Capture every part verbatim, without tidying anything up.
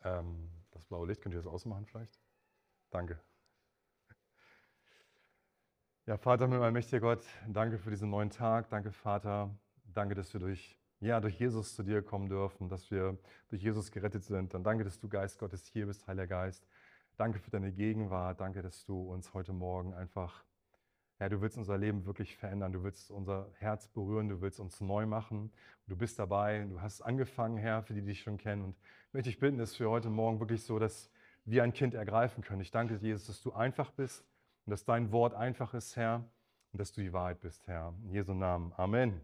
Ähm, das blaue Licht, könnt ihr das ausmachen vielleicht? Danke. Ja, Vater, mein allmächtiger Gott, danke für diesen neuen Tag. Danke, Vater. Danke, dass wir durch, ja, durch Jesus zu dir kommen dürfen, dass wir durch Jesus gerettet sind. Und danke, dass du, Geist Gottes, hier bist, Heiliger Geist. Danke für deine Gegenwart. Danke, dass du uns heute Morgen einfach, ja, du willst unser Leben wirklich verändern. Du willst unser Herz berühren. Du willst uns neu machen. Du bist dabei. Du hast angefangen, Herr, für die, die dich schon kennen. Und ich möchte dich bitten, dass wir heute Morgen wirklich so, dass wir ein Kind ergreifen können. Ich danke dir, Jesus, dass du einfach bist. Und dass dein Wort einfach ist, Herr, und dass du die Wahrheit bist, Herr. In Jesu Namen. Amen.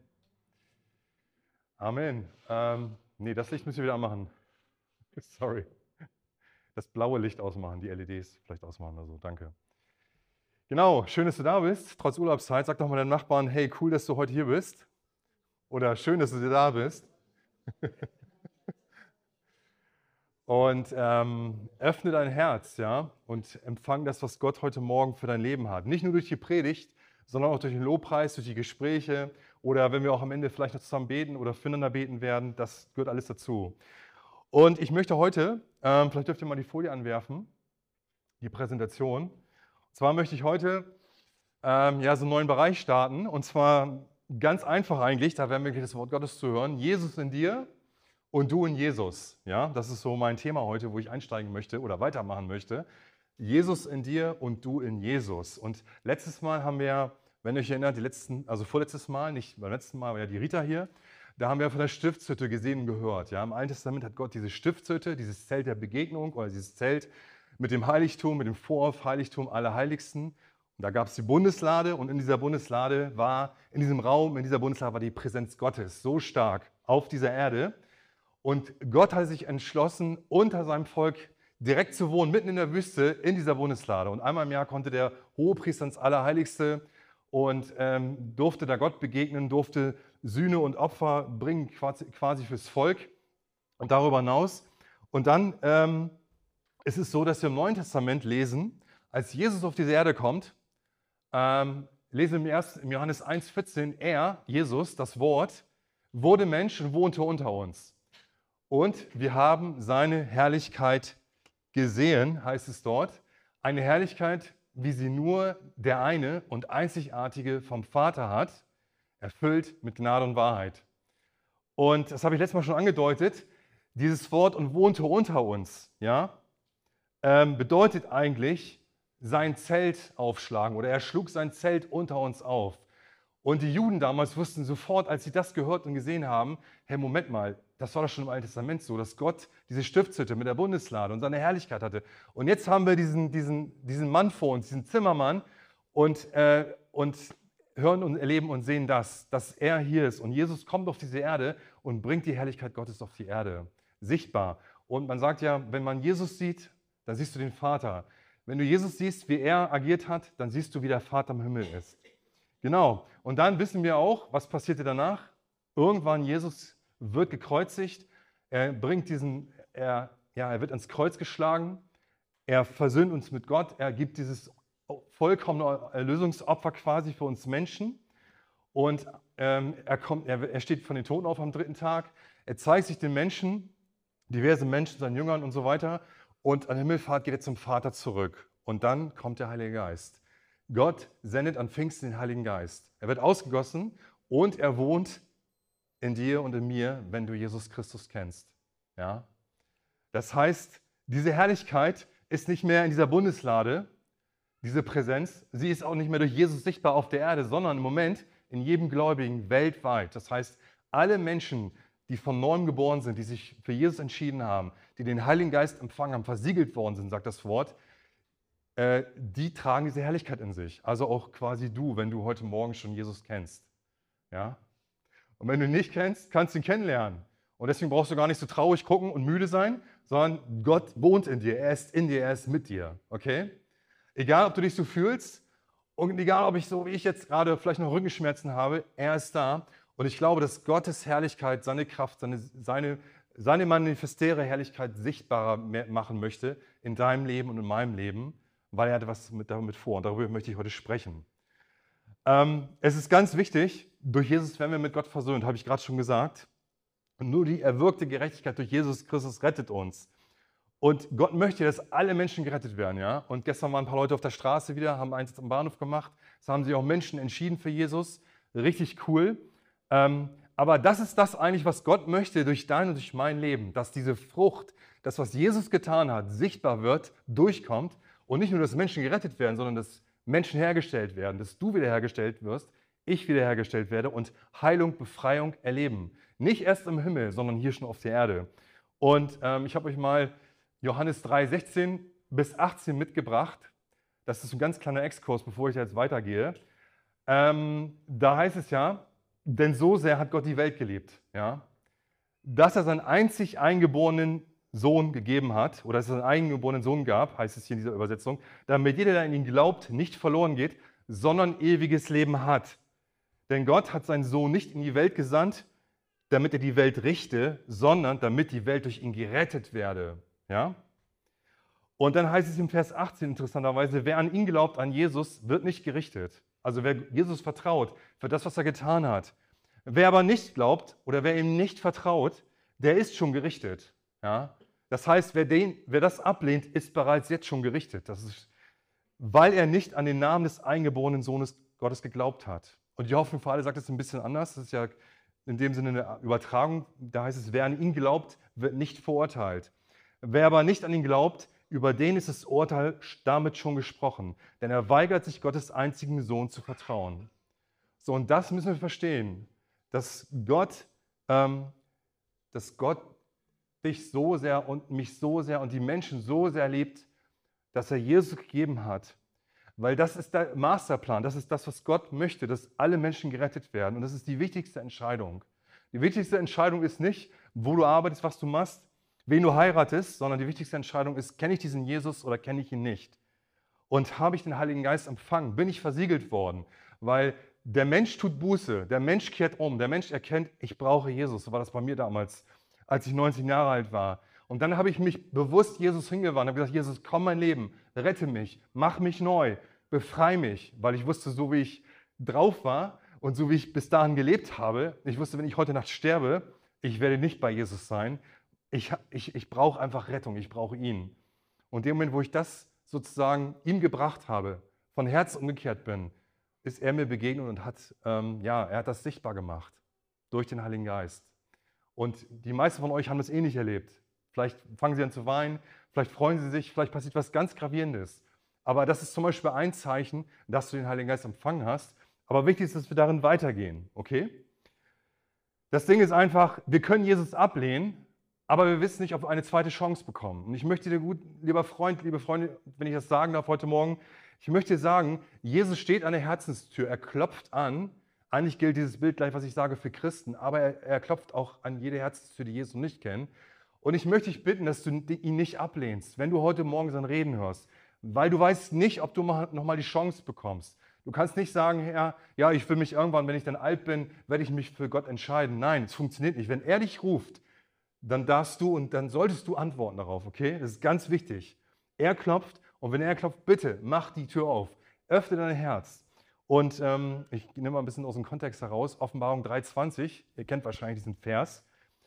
Amen. Ähm, nee, das Licht müssen wir wieder anmachen. Sorry. Das blaue Licht ausmachen, die L E Ds vielleicht ausmachen oder so. Danke. Genau, schön, dass du da bist. Trotz Urlaubszeit, sag doch mal deinem Nachbarn, hey, cool, dass du heute hier bist. Oder schön, dass du da bist. Und ähm, öffne dein Herz, ja, und empfang das, was Gott heute Morgen für dein Leben hat. Nicht nur durch die Predigt, sondern auch durch den Lobpreis, durch die Gespräche oder wenn wir auch am Ende vielleicht noch zusammen beten oder füreinander beten werden, das gehört alles dazu. Und ich möchte heute, ähm, vielleicht dürft ihr mal die Folie anwerfen, die Präsentation. Und zwar möchte ich heute ähm, ja, so einen neuen Bereich starten, und zwar ganz einfach eigentlich, da werden wir gleich das Wort Gottes zu hören, Jesus in dir und du in Jesus. Ja, das ist so mein Thema heute, wo ich einsteigen möchte oder weitermachen möchte. Jesus in dir und du in Jesus. Und letztes Mal haben wir, wenn ihr euch erinnert, die letzten, also vorletztes Mal, nicht beim letzten Mal, war ja die Rita hier, da haben wir von der Stiftshütte gesehen und gehört. Ja, im Alten Testament hat Gott diese Stiftshütte, dieses Zelt der Begegnung oder dieses Zelt mit dem Heiligtum, mit dem Vorhof, Heiligtum Allerheiligsten. Und da gab es die Bundeslade und in dieser Bundeslade war, in diesem Raum, in dieser Bundeslade war die Präsenz Gottes so stark auf dieser Erde. Und Gott hat sich entschlossen, unter seinem Volk direkt zu wohnen, mitten in der Wüste, in dieser Bundeslade. Und einmal im Jahr konnte der Hohepriester ins Allerheiligste und ähm, durfte da Gott begegnen, durfte Sühne und Opfer bringen, quasi, quasi fürs Volk und darüber hinaus. Und dann ähm, ist es so, dass wir im Neuen Testament lesen, als Jesus auf diese Erde kommt, ähm, lesen wir erst im Johannes eins vierzehn, er, Jesus, das Wort, wurde Mensch und wohnte unter uns. Und wir haben seine Herrlichkeit gesehen, heißt es dort. Eine Herrlichkeit, wie sie nur der eine und einzigartige vom Vater hat, erfüllt mit Gnade und Wahrheit. Und das habe ich letztes Mal schon angedeutet. Dieses Wort und wohnte unter uns, ja, ähm, bedeutet eigentlich sein Zelt aufschlagen oder er schlug sein Zelt unter uns auf. Und die Juden damals wussten sofort, als sie das gehört und gesehen haben, hey, Moment mal, das war doch schon im Alten Testament so, dass Gott diese Stiftshütte mit der Bundeslade und seine Herrlichkeit hatte. Und jetzt haben wir diesen, diesen, diesen Mann vor uns, diesen Zimmermann, und, äh, und hören und erleben und sehen das, dass er hier ist. Und Jesus kommt auf diese Erde und bringt die Herrlichkeit Gottes auf die Erde, sichtbar. Und man sagt ja, wenn man Jesus sieht, dann siehst du den Vater. Wenn du Jesus siehst, wie er agiert hat, dann siehst du, wie der Vater im Himmel ist. Genau. Und dann wissen wir auch, was passierte danach. Irgendwann Jesus wird gekreuzigt. Er bringt diesen, er, ja, er wird ans Kreuz geschlagen. Er versöhnt uns mit Gott. Er gibt dieses vollkommene Erlösungsopfer quasi für uns Menschen. Und ähm, er, kommt, er, er steht von den Toten auf am dritten Tag. Er zeigt sich den Menschen, diverse Menschen, seinen Jüngern und so weiter. Und an Himmelfahrt geht er zum Vater zurück. Und dann kommt der Heilige Geist. Gott sendet an Pfingsten den Heiligen Geist. Er wird ausgegossen und er wohnt in dir und in mir, wenn du Jesus Christus kennst. Ja? Das heißt, diese Herrlichkeit ist nicht mehr in dieser Bundeslade, diese Präsenz. Sie ist auch nicht mehr durch Jesus sichtbar auf der Erde, sondern im Moment in jedem Gläubigen weltweit. Das heißt, alle Menschen, die von neuem geboren sind, die sich für Jesus entschieden haben, die den Heiligen Geist empfangen haben, versiegelt worden sind, sagt das Wort, die tragen diese Herrlichkeit in sich. Also auch quasi du, wenn du heute Morgen schon Jesus kennst. Ja? Und wenn du ihn nicht kennst, kannst du ihn kennenlernen. Und deswegen brauchst du gar nicht so traurig gucken und müde sein, sondern Gott wohnt in dir, er ist in dir, er ist mit dir. Okay? Egal, ob du dich so fühlst und egal, ob ich so wie ich jetzt gerade vielleicht noch Rückenschmerzen habe, er ist da. Und ich glaube, dass Gottes Herrlichkeit, seine Kraft, seine, seine, seine manifestäre Herrlichkeit sichtbarer machen möchte in deinem Leben und in meinem Leben, weil er hat was mit, damit vor. Und darüber möchte ich heute sprechen. Ähm, es ist ganz wichtig, durch Jesus werden wir mit Gott versöhnt, habe ich gerade schon gesagt. Und nur die erwirkte Gerechtigkeit durch Jesus Christus rettet uns. Und Gott möchte, dass alle Menschen gerettet werden. Ja? Und gestern waren ein paar Leute auf der Straße wieder, haben Einsatz am Bahnhof gemacht. Es haben sich auch Menschen entschieden für Jesus. Richtig cool. Ähm, aber das ist das eigentlich, was Gott möchte durch dein und durch mein Leben. Dass diese Frucht, das, was Jesus getan hat, sichtbar wird, durchkommt. Und nicht nur, dass Menschen gerettet werden, sondern dass Menschen hergestellt werden. Dass du wiederhergestellt wirst, ich wiederhergestellt werde und Heilung, Befreiung erleben. Nicht erst im Himmel, sondern hier schon auf der Erde. Und ähm, ich habe euch mal Johannes drei, sechzehn bis achtzehn mitgebracht. Das ist ein ganz kleiner Exkurs, bevor ich jetzt weitergehe. Ähm, da heißt es ja, denn so sehr hat Gott die Welt geliebt, ja, dass er seinen einzig eingeborenen Sohn gegeben hat, oder dass es einen eingeborenen Sohn gab, heißt es hier in dieser Übersetzung, damit jeder, der an ihn glaubt, nicht verloren geht, sondern ewiges Leben hat. Denn Gott hat seinen Sohn nicht in die Welt gesandt, damit er die Welt richte, sondern damit die Welt durch ihn gerettet werde. Ja? Und dann heißt es im Vers achtzehn interessanterweise, wer an ihn glaubt, an Jesus, wird nicht gerichtet. Also wer Jesus vertraut für das, was er getan hat. Wer aber nicht glaubt oder wer ihm nicht vertraut, der ist schon gerichtet. Ja? Das heißt, wer, den, wer das ablehnt, ist bereits jetzt schon gerichtet. Das ist, weil er nicht an den Namen des eingeborenen Sohnes Gottes geglaubt hat. Und die Hoffnung für alle sagt es ein bisschen anders. Das ist ja in dem Sinne eine Übertragung. Da heißt es, wer an ihn glaubt, wird nicht verurteilt. Wer aber nicht an ihn glaubt, über den ist das Urteil damit schon gesprochen. Denn er weigert sich, Gottes einzigen Sohn zu vertrauen. So, und das müssen wir verstehen, dass Gott, ähm, dass Gott dich so sehr und mich so sehr und die Menschen so sehr liebt, dass er Jesus gegeben hat. Weil das ist der Masterplan, das ist das, was Gott möchte, dass alle Menschen gerettet werden. Und das ist die wichtigste Entscheidung. Die wichtigste Entscheidung ist nicht, wo du arbeitest, was du machst, wen du heiratest, sondern die wichtigste Entscheidung ist, kenne ich diesen Jesus oder kenne ich ihn nicht? Und habe ich den Heiligen Geist empfangen? Bin ich versiegelt worden? Weil der Mensch tut Buße, der Mensch kehrt um, der Mensch erkennt, ich brauche Jesus. So war das bei mir damals, als ich neunzehn Jahre alt war. Und dann habe ich mich bewusst Jesus hingewandt, habe gesagt, Jesus, komm mein Leben, rette mich, mach mich neu, befreie mich, weil ich wusste, so wie ich drauf war und so wie ich bis dahin gelebt habe, ich wusste, wenn ich heute Nacht sterbe, ich werde nicht bei Jesus sein. Ich, ich, ich brauche einfach Rettung, ich brauche ihn. Und in dem Moment, wo ich das sozusagen ihm gebracht habe, von Herz umgekehrt bin, ist er mir begegnet und hat, ähm, ja, er hat das sichtbar gemacht durch den Heiligen Geist. Und die meisten von euch haben das eh nicht erlebt. Vielleicht fangen sie an zu weinen, vielleicht freuen sie sich, vielleicht passiert was ganz Gravierendes. Aber das ist zum Beispiel ein Zeichen, dass du den Heiligen Geist empfangen hast. Aber wichtig ist, dass wir darin weitergehen, okay? Das Ding ist einfach, wir können Jesus ablehnen, aber wir wissen nicht, ob wir eine zweite Chance bekommen. Und ich möchte dir gut, lieber Freund, liebe Freunde, wenn ich das sagen darf heute Morgen, ich möchte dir sagen, Jesus steht an der Herzenstür, er klopft an. Eigentlich gilt dieses Bild gleich, was ich sage, für Christen, aber er, er klopft auch an jede Herzenstür, die Jesus nicht kennen. Und ich möchte dich bitten, dass du ihn nicht ablehnst, wenn du heute Morgen sein Reden hörst, weil du weißt nicht, ob du nochmal die Chance bekommst. Du kannst nicht sagen, Herr, ja, ich will mich irgendwann, wenn ich dann alt bin, werde ich mich für Gott entscheiden. Nein, es funktioniert nicht. Wenn er dich ruft, dann darfst du und dann solltest du antworten darauf, okay? Das ist ganz wichtig. Er klopft und wenn er klopft, bitte, mach die Tür auf. Öffne dein Herz. Und ähm, ich nehme mal ein bisschen aus dem Kontext heraus, Offenbarung drei zwanzig, ihr kennt wahrscheinlich diesen Vers.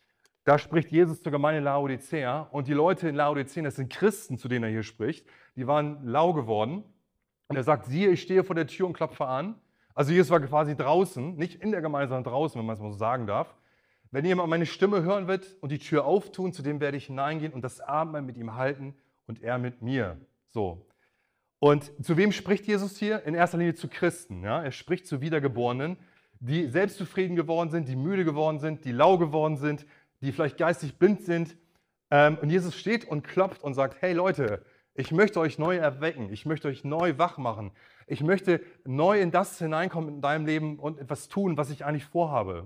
Da spricht Jesus zur Gemeinde Laodicea und die Leute in Laodicea, das sind Christen, zu denen er hier spricht, die waren lau geworden. Und er sagt, siehe, ich stehe vor der Tür und klopfe an. Also Jesus war quasi draußen, nicht in der Gemeinde, sondern draußen, wenn man es mal so sagen darf. Wenn jemand meine Stimme hören wird und die Tür auftun, zu dem werde ich hineingehen und das Abendmahl mit ihm halten und er mit mir. So. Und zu wem spricht Jesus hier? In erster Linie zu Christen. Ja? Er spricht zu Wiedergeborenen, die selbstzufrieden geworden sind, die müde geworden sind, die lau geworden sind, die vielleicht geistig blind sind. Und Jesus steht und klopft und sagt, hey Leute, ich möchte euch neu erwecken, ich möchte euch neu wach machen. Ich möchte neu in das hineinkommen in deinem Leben und etwas tun, was ich eigentlich vorhabe.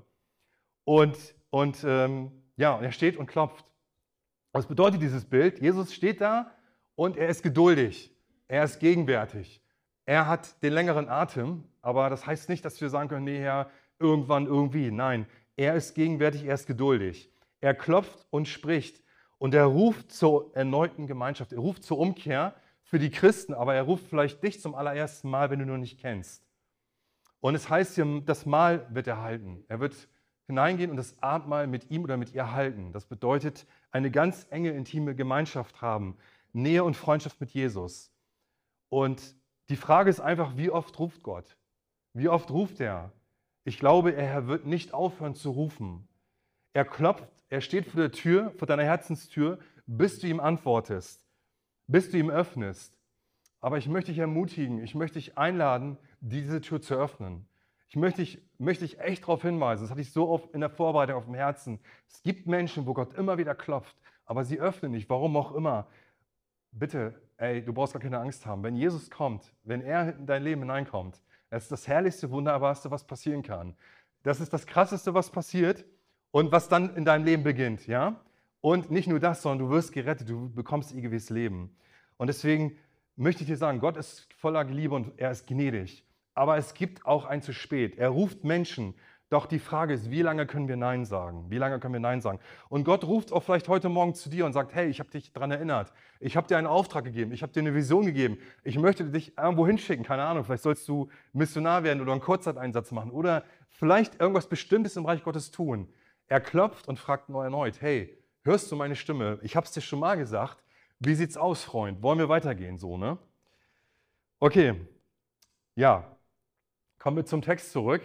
Und, und ähm, ja, und er steht und klopft. Was bedeutet dieses Bild? Jesus steht da und er ist geduldig, er ist gegenwärtig. Er hat den längeren Atem, aber das heißt nicht, dass wir sagen können, nee, Herr, irgendwann, irgendwie. Nein, er ist gegenwärtig, er ist geduldig. Er klopft und spricht und er ruft zur erneuten Gemeinschaft, er ruft zur Umkehr für die Christen, aber er ruft vielleicht dich zum allerersten Mal, wenn du nur nicht kennst. Und es heißt hier, das Mahl wird er halten. Er wird hineingehen und das Abendmahl mit ihm oder mit ihr halten. Das bedeutet, eine ganz enge, intime Gemeinschaft haben, Nähe und Freundschaft mit Jesus. Und die Frage ist einfach, wie oft ruft Gott? Wie oft ruft er? Ich glaube, er wird nicht aufhören zu rufen. Er klopft, er steht vor der Tür, vor deiner Herzenstür, bis du ihm antwortest, bis du ihm öffnest. Aber ich möchte dich ermutigen, ich möchte dich einladen, diese Tür zu öffnen. Ich möchte dich, möchte dich echt darauf hinweisen, das hatte ich so oft in der Vorbereitung auf dem Herzen. Es gibt Menschen, wo Gott immer wieder klopft, aber sie öffnen nicht, warum auch immer. Bitte, ey, du brauchst gar keine Angst haben. Wenn Jesus kommt, wenn er in dein Leben hineinkommt, das ist das herrlichste, wunderbarste, was passieren kann. Das ist das Krasseste, was passiert und was dann in deinem Leben beginnt. Ja? Und nicht nur das, sondern du wirst gerettet, du bekommst ewiges Leben. Und deswegen möchte ich dir sagen, Gott ist voller Liebe und er ist gnädig. Aber es gibt auch ein zu spät. Er ruft Menschen. Doch die Frage ist, wie lange können wir Nein sagen? Wie lange können wir Nein sagen? Und Gott ruft auch vielleicht heute Morgen zu dir und sagt, hey, ich habe dich daran erinnert. Ich habe dir einen Auftrag gegeben. Ich habe dir eine Vision gegeben. Ich möchte dich irgendwo hinschicken. Keine Ahnung, vielleicht sollst du Missionar werden oder einen Kurzzeiteinsatz machen oder vielleicht irgendwas Bestimmtes im Reich Gottes tun. Er klopft und fragt nur erneut, hey, hörst du meine Stimme? Ich habe es dir schon mal gesagt. Wie sieht's aus, Freund? Wollen wir weitergehen so, ne? Okay, ja, kommen wir zum Text zurück.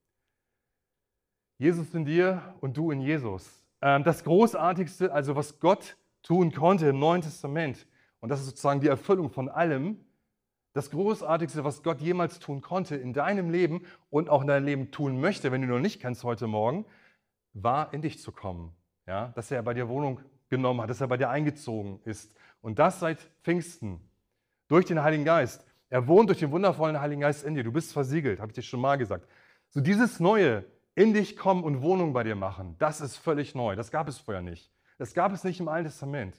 Jesus in dir und du in Jesus. Das Großartigste, also was Gott tun konnte im Neuen Testament, und das ist sozusagen die Erfüllung von allem, das Großartigste, was Gott jemals tun konnte in deinem Leben und auch in deinem Leben tun möchte, wenn du ihn noch nicht kennst heute Morgen, war in dich zu kommen. Ja? Dass er bei dir Wohnung genommen hat, dass er bei dir eingezogen ist. Und das seit Pfingsten, durch den Heiligen Geist. Er wohnt durch den wundervollen Heiligen Geist in dir. Du bist versiegelt, habe ich dir schon mal gesagt. So dieses Neue, in dich kommen und Wohnung bei dir machen, das ist völlig neu. Das gab es vorher nicht. Das gab es nicht im Alten Testament.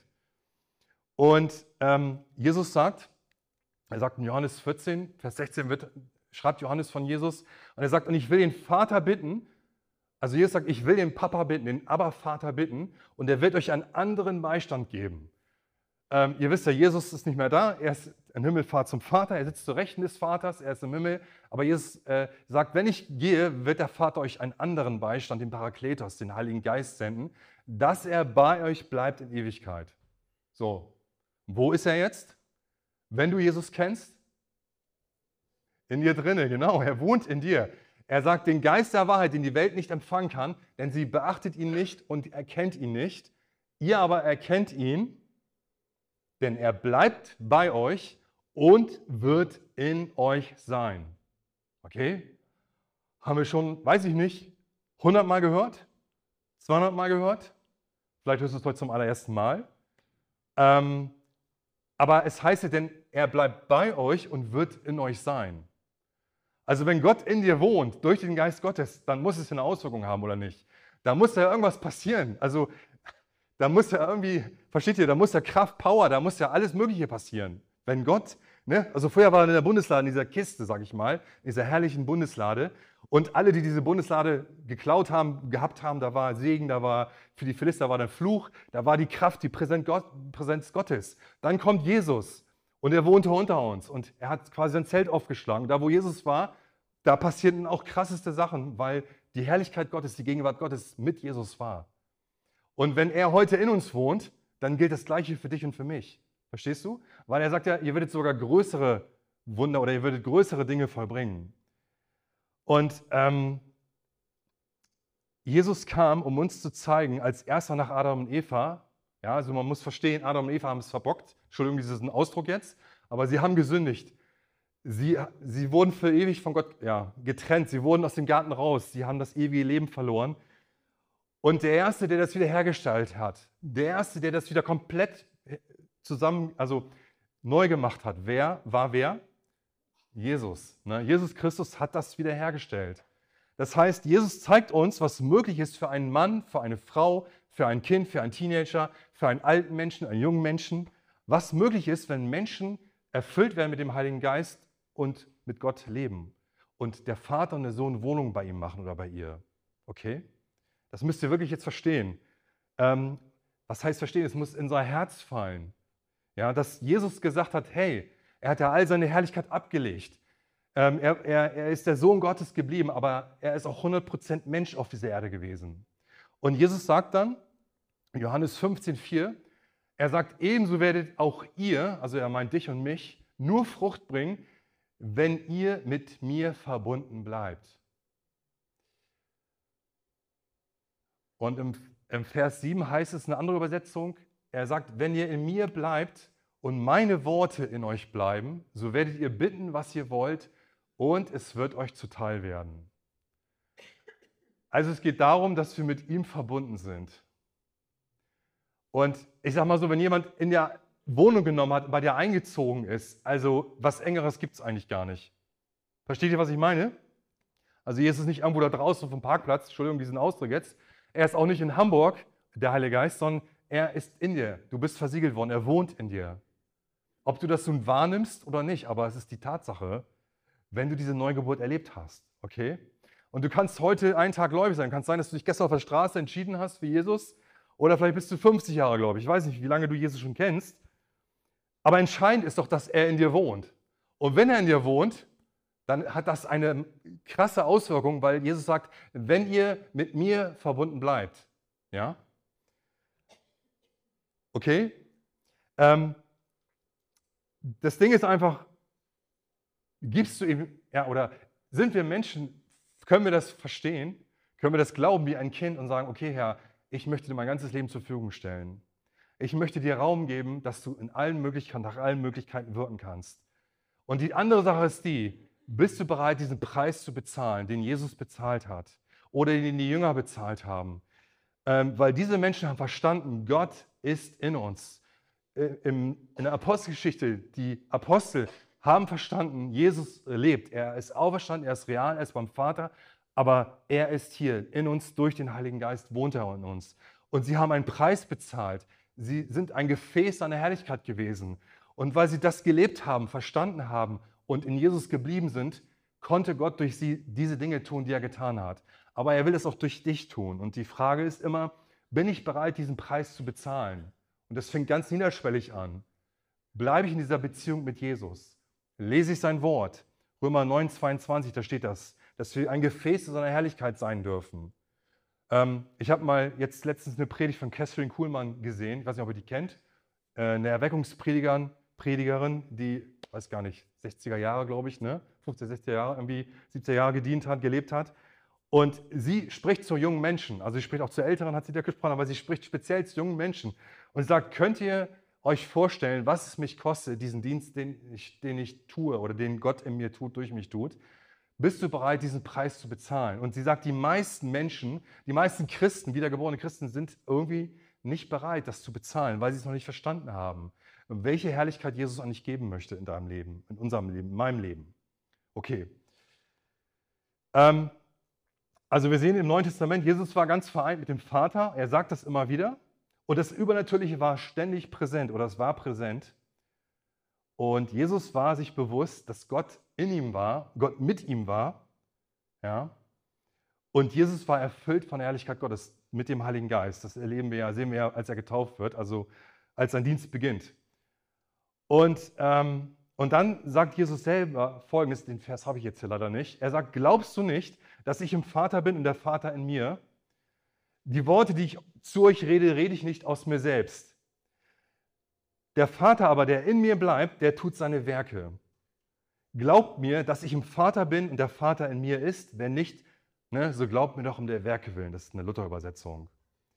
Und ähm, Jesus sagt, er sagt in Johannes vierzehn, Vers sechzehn, wird, schreibt Johannes von Jesus, und er sagt, und ich will den Vater bitten, also Jesus sagt, ich will den Papa bitten, den Abba-Vater bitten, und er wird euch einen anderen Beistand geben. Ähm, ihr wisst ja, Jesus ist nicht mehr da, er ist in Himmelfahrt zum Vater, er sitzt zur Rechten des Vaters, er ist im Himmel, aber Jesus äh, sagt, wenn ich gehe, wird der Vater euch einen anderen Beistand, den Parakletos, den Heiligen Geist senden, dass er bei euch bleibt in Ewigkeit. So, wo ist er jetzt? Wenn du Jesus kennst? In dir drinne, genau, er wohnt in dir. Er sagt, den Geist der Wahrheit, den die Welt nicht empfangen kann, denn sie beachtet ihn nicht und erkennt ihn nicht. Ihr aber erkennt ihn, denn er bleibt bei euch und wird in euch sein. Okay? Haben wir schon, weiß ich nicht, hundert Mal gehört? zweihundert Mal gehört? Vielleicht hörst du es heute zum allerersten Mal. Ähm, aber es heißt ja, denn er bleibt bei euch und wird in euch sein. Also wenn Gott in dir wohnt, durch den Geist Gottes, dann muss es eine Auswirkung haben, oder nicht? Da muss ja irgendwas passieren. Also da muss ja irgendwie, versteht ihr, da muss ja Kraft, Power, da muss ja alles Mögliche passieren. Wenn Gott, ne, also vorher war er in der Bundeslade, in dieser Kiste, sag ich mal, in dieser herrlichen Bundeslade. Und alle, die diese Bundeslade geklaut haben, gehabt haben, da war Segen, da war für die Philister war der Fluch, da war die Kraft, die Präsenz Gottes. Dann kommt Jesus und er wohnte unter uns und er hat quasi sein Zelt aufgeschlagen. Da, wo Jesus war, da passierten auch krasseste Sachen, weil die Herrlichkeit Gottes, die Gegenwart Gottes mit Jesus war. Und wenn er heute in uns wohnt, dann gilt das Gleiche für dich und für mich. Verstehst du? Weil er sagt ja, ihr werdet sogar größere Wunder oder ihr werdet größere Dinge vollbringen. Und ähm, Jesus kam, um uns zu zeigen, als erster nach Adam und Eva, ja, also man muss verstehen, Adam und Eva haben es verbockt, Entschuldigung, diesen Ausdruck jetzt, aber sie haben gesündigt. Sie, sie wurden für ewig von Gott ja, getrennt, sie wurden aus dem Garten raus, sie haben das ewige Leben verloren. Und der Erste, der das wiederhergestellt hat, der Erste, der das wieder komplett zusammen, also neu gemacht hat, wer war wer? Jesus. Ne? Jesus Christus hat das wiederhergestellt. Das heißt, Jesus zeigt uns, was möglich ist für einen Mann, für eine Frau, für ein Kind, für einen Teenager, für einen alten Menschen, einen jungen Menschen, was möglich ist, wenn Menschen erfüllt werden mit dem Heiligen Geist und mit Gott leben und der Vater und der Sohn Wohnung bei ihm machen oder bei ihr. Okay? Das müsst ihr wirklich jetzt verstehen. Ähm, was heißt verstehen? Es muss in unser Herz fallen. Ja, dass Jesus gesagt hat, hey, er hat ja all seine Herrlichkeit abgelegt. Ähm, er, er, er ist der Sohn Gottes geblieben, aber er ist auch hundert Prozent Mensch auf dieser Erde gewesen. Und Jesus sagt dann, Johannes fünfzehn vier, er sagt, ebenso werdet auch ihr, also er meint dich und mich, nur Frucht bringen, wenn ihr mit mir verbunden bleibt. Und im, im Vers sieben heißt es eine andere Übersetzung, er sagt, wenn ihr in mir bleibt und meine Worte in euch bleiben, so werdet ihr bitten, was ihr wollt, und es wird euch zuteil werden. Also es geht darum, dass wir mit ihm verbunden sind. Und ich sage mal so, wenn jemand in der Wohnung genommen hat, bei der eingezogen ist, also was Engeres gibt es eigentlich gar nicht. Versteht ihr, was ich meine? Also hier ist es nicht irgendwo da draußen auf dem Parkplatz, Entschuldigung, diesen Ausdruck jetzt. Er ist auch nicht in Hamburg, der Heilige Geist, sondern er ist in dir. Du bist versiegelt worden, er wohnt in dir. Ob du das nun wahrnimmst oder nicht, aber es ist die Tatsache, wenn du diese Neugeburt erlebt hast, okay? Und du kannst heute einen Tag gläubig sein. Kann sein, dass du dich gestern auf der Straße entschieden hast für Jesus oder vielleicht bist du fünfzig Jahre gläubig. Ich weiß nicht, wie lange du Jesus schon kennst. Aber entscheidend ist doch, dass er in dir wohnt. Und wenn er in dir wohnt, dann hat das eine krasse Auswirkung, weil Jesus sagt, wenn ihr mit mir verbunden bleibt. Ja? Okay? Ähm, das Ding ist einfach, gibst du ihm, ja, oder sind wir Menschen, können wir das verstehen? Können wir das glauben wie ein Kind und sagen, okay, Herr, ich möchte dir mein ganzes Leben zur Verfügung stellen. Ich möchte dir Raum geben, dass du in allen Möglichkeiten, nach allen Möglichkeiten wirken kannst. Und die andere Sache ist die, bist du bereit, diesen Preis zu bezahlen, den Jesus bezahlt hat oder den die Jünger bezahlt haben? Ähm, weil diese Menschen haben verstanden, Gott ist in uns. Äh, im, in der Apostelgeschichte, die Apostel haben verstanden, Jesus lebt. Er ist auferstanden, er ist real, er ist beim Vater, aber er ist hier in uns, durch den Heiligen Geist wohnt er in uns. Und sie haben einen Preis bezahlt. Sie sind ein Gefäß seiner Herrlichkeit gewesen. Und weil sie das gelebt haben, verstanden haben und in Jesus geblieben sind, konnte Gott durch sie diese Dinge tun, die er getan hat. Aber er will es auch durch dich tun. Und die Frage ist immer, bin ich bereit, diesen Preis zu bezahlen? Und das fängt ganz niederschwellig an. Bleibe ich in dieser Beziehung mit Jesus? Lese ich sein Wort? Römer neun, zweiundzwanzig, da steht das, dass wir ein Gefäß zu seiner Herrlichkeit sein dürfen. Ähm, ich habe mal jetzt letztens eine Predigt von Catherine Kuhlmann gesehen, ich weiß nicht, ob ihr die kennt, äh, eine Erweckungspredigerin, Predigerin, die, weiß gar nicht, sechziger Jahre, glaube ich, ne? fünfziger, sechziger Jahre, irgendwie siebziger Jahre gedient hat, gelebt hat. Und sie spricht zu jungen Menschen, also sie spricht auch zu Älteren, hat sie da gesprochen, aber sie spricht speziell zu jungen Menschen und sagt, könnt ihr euch vorstellen, was es mich kostet, diesen Dienst, den ich, den ich tue oder den Gott in mir tut, durch mich tut? Bist du bereit, diesen Preis zu bezahlen? Und sie sagt, die meisten Menschen, die meisten Christen, wiedergeborene Christen, sind irgendwie nicht bereit, das zu bezahlen, weil sie es noch nicht verstanden haben, welche Herrlichkeit Jesus eigentlich geben möchte in deinem Leben, in unserem Leben, in meinem Leben. Okay. Ähm, also wir sehen im Neuen Testament, Jesus war ganz vereint mit dem Vater, er sagt das immer wieder. Und das Übernatürliche war ständig präsent oder es war präsent. Und Jesus war sich bewusst, dass Gott in ihm war, Gott mit ihm war. Ja? Und Jesus war erfüllt von der Herrlichkeit Gottes mit dem Heiligen Geist. Das erleben wir ja, sehen wir ja, als er getauft wird, also als sein Dienst beginnt. Und, ähm, und dann sagt Jesus selber Folgendes, den Vers habe ich jetzt hier leider nicht. Er sagt, glaubst du nicht, dass ich im Vater bin und der Vater in mir? Die Worte, die ich zu euch rede, rede ich nicht aus mir selbst. Der Vater aber, der in mir bleibt, der tut seine Werke. Glaubt mir, dass ich im Vater bin und der Vater in mir ist. Wenn nicht, ne, so glaubt mir doch um der Werke willen. Das ist eine Luther-Übersetzung.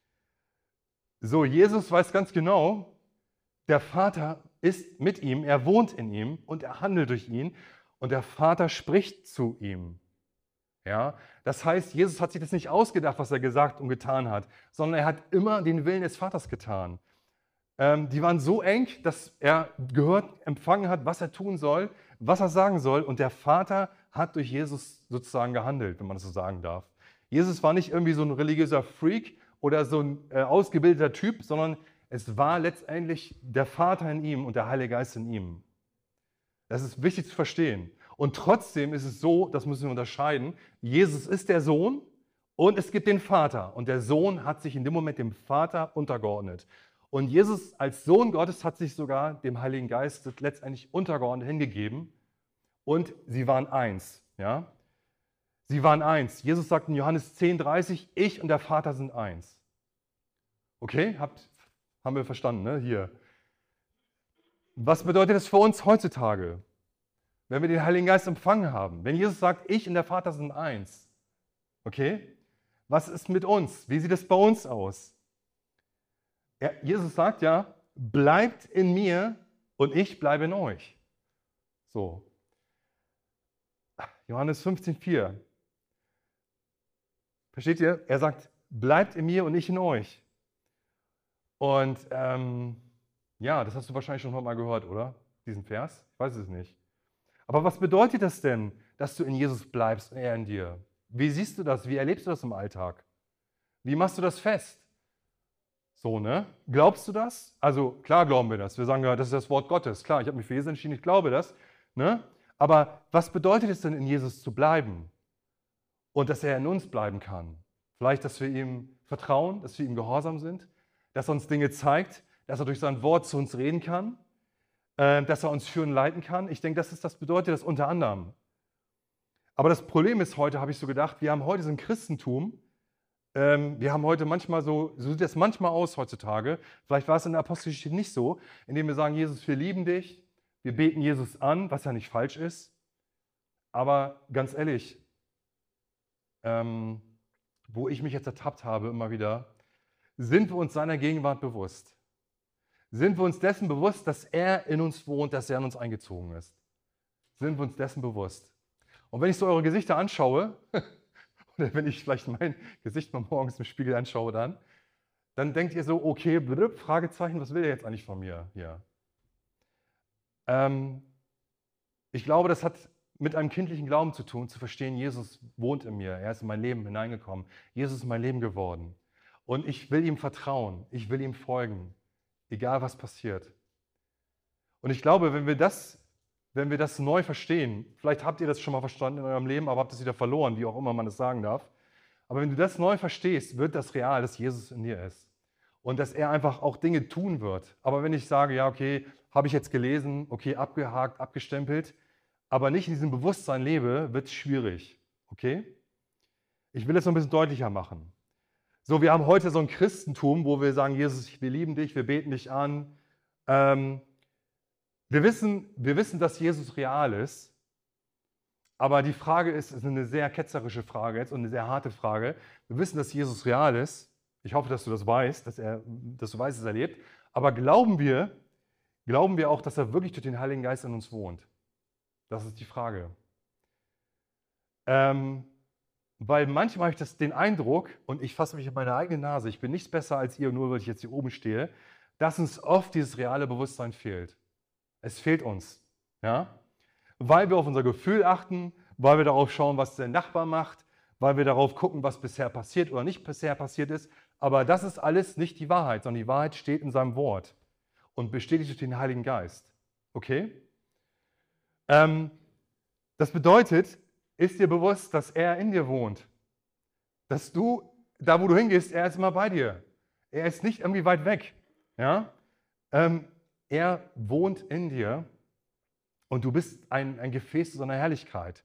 So, Jesus weiß ganz genau, der Vater ist mit ihm, er wohnt in ihm und er handelt durch ihn und der Vater spricht zu ihm. Ja, das heißt, Jesus hat sich das nicht ausgedacht, was er gesagt und getan hat, sondern er hat immer den Willen des Vaters getan. Ähm, die waren so eng, dass er gehört, empfangen hat, was er tun soll, was er sagen soll. Und der Vater hat durch Jesus sozusagen gehandelt, wenn man das so sagen darf. Jesus war nicht irgendwie so ein religiöser Freak oder so ein äh, ausgebildeter Typ, sondern es war letztendlich der Vater in ihm und der Heilige Geist in ihm. Das ist wichtig zu verstehen. Und trotzdem ist es so, das müssen wir unterscheiden, Jesus ist der Sohn und es gibt den Vater. Und der Sohn hat sich in dem Moment dem Vater untergeordnet. Und Jesus als Sohn Gottes hat sich sogar dem Heiligen Geist letztendlich untergeordnet hingegeben. und sie waren eins. Ja? Sie waren eins. Jesus sagt in Johannes zehn dreißig, ich und der Vater sind eins. Okay, Habt, haben wir verstanden, ne? Hier. Was bedeutet das für uns heutzutage, wenn wir den Heiligen Geist empfangen haben? Wenn Jesus sagt, ich und der Vater sind eins. Okay? Was ist mit uns? Wie sieht es bei uns aus? Er, Jesus sagt ja, bleibt in mir und ich bleibe in euch. So. Johannes fünfzehn vier. Versteht ihr? Er sagt, bleibt in mir und ich in euch. Und ähm, ja, das hast du wahrscheinlich schon mal gehört, oder? Diesen Vers? Ich weiß es nicht. Aber was bedeutet das denn, dass du in Jesus bleibst und er in dir? Wie siehst du das? Wie erlebst du das im Alltag? Wie machst du das fest? So, ne? Glaubst du das? Also klar glauben wir das. Wir sagen ja, das ist das Wort Gottes. Klar, ich habe mich für Jesus entschieden, ich glaube das. Ne? Aber was bedeutet es denn, in Jesus zu bleiben? Und dass er in uns bleiben kann? Vielleicht, dass wir ihm vertrauen, dass wir ihm gehorsam sind, dass er uns Dinge zeigt, dass er durch sein Wort zu uns reden kann, äh, dass er uns führen und leiten kann. Ich denke, das ist das bedeutet das unter anderem. Aber das Problem ist heute, habe ich so gedacht, wir haben heute so ein Christentum, ähm, wir haben heute manchmal so, so sieht das manchmal aus heutzutage, vielleicht war es in der Apostelgeschichte nicht so, indem wir sagen, Jesus, wir lieben dich, wir beten Jesus an, was ja nicht falsch ist. Aber ganz ehrlich, ähm, wo ich mich jetzt ertappt habe immer wieder, sind wir uns seiner Gegenwart bewusst? Sind wir uns dessen bewusst, dass er in uns wohnt, dass er in uns eingezogen ist? Sind wir uns dessen bewusst? Und wenn ich so eure Gesichter anschaue, oder wenn ich vielleicht mein Gesicht mal morgens im Spiegel anschaue dann, dann denkt ihr so, okay, blub, Fragezeichen, was will er jetzt eigentlich von mir hier? Ähm, ich glaube, das hat mit einem kindlichen Glauben zu tun, zu verstehen, Jesus wohnt in mir, er ist in mein Leben hineingekommen, Jesus ist mein Leben geworden. Und ich will ihm vertrauen, ich will ihm folgen, egal was passiert. Und ich glaube, wenn wir das, wenn wir das neu verstehen, vielleicht habt ihr das schon mal verstanden in eurem Leben, aber habt es wieder verloren, wie auch immer man das sagen darf. Aber wenn du das neu verstehst, wird das real, dass Jesus in dir ist. Und dass er einfach auch Dinge tun wird. Aber wenn ich sage, ja, okay, habe ich jetzt gelesen, okay, abgehakt, abgestempelt, aber nicht in diesem Bewusstsein lebe, wird es schwierig. Okay? Ich will es noch ein bisschen deutlicher machen. So, wir haben heute so ein Christentum, wo wir sagen, Jesus, wir lieben dich, wir beten dich an. Ähm, wir, wissen, wir wissen, dass Jesus real ist, aber die Frage ist, ist eine sehr ketzerische Frage jetzt und eine sehr harte Frage. Wir wissen, dass Jesus real ist. Ich hoffe, dass du das weißt, dass, er, dass du weißt, dass er lebt. Aber glauben wir, glauben wir auch, dass er wirklich durch den Heiligen Geist in uns wohnt? Das ist die Frage. Ähm, Weil manchmal habe ich das, den Eindruck, und ich fasse mich in meine eigene Nase, ich bin nichts besser als ihr, nur weil ich jetzt hier oben stehe, dass uns oft dieses reale Bewusstsein fehlt. Es fehlt uns. Ja? Weil wir auf unser Gefühl achten, weil wir darauf schauen, was der Nachbar macht, weil wir darauf gucken, was bisher passiert oder nicht bisher passiert ist. Aber das ist alles nicht die Wahrheit, sondern die Wahrheit steht in seinem Wort und bestätigt durch den Heiligen Geist. Okay? Ähm, das bedeutet, ist dir bewusst, dass er in dir wohnt. Dass du, da wo du hingehst, er ist immer bei dir. Er ist nicht irgendwie weit weg. Ja? Ähm, er wohnt in dir und du bist ein, ein Gefäß zu seiner Herrlichkeit.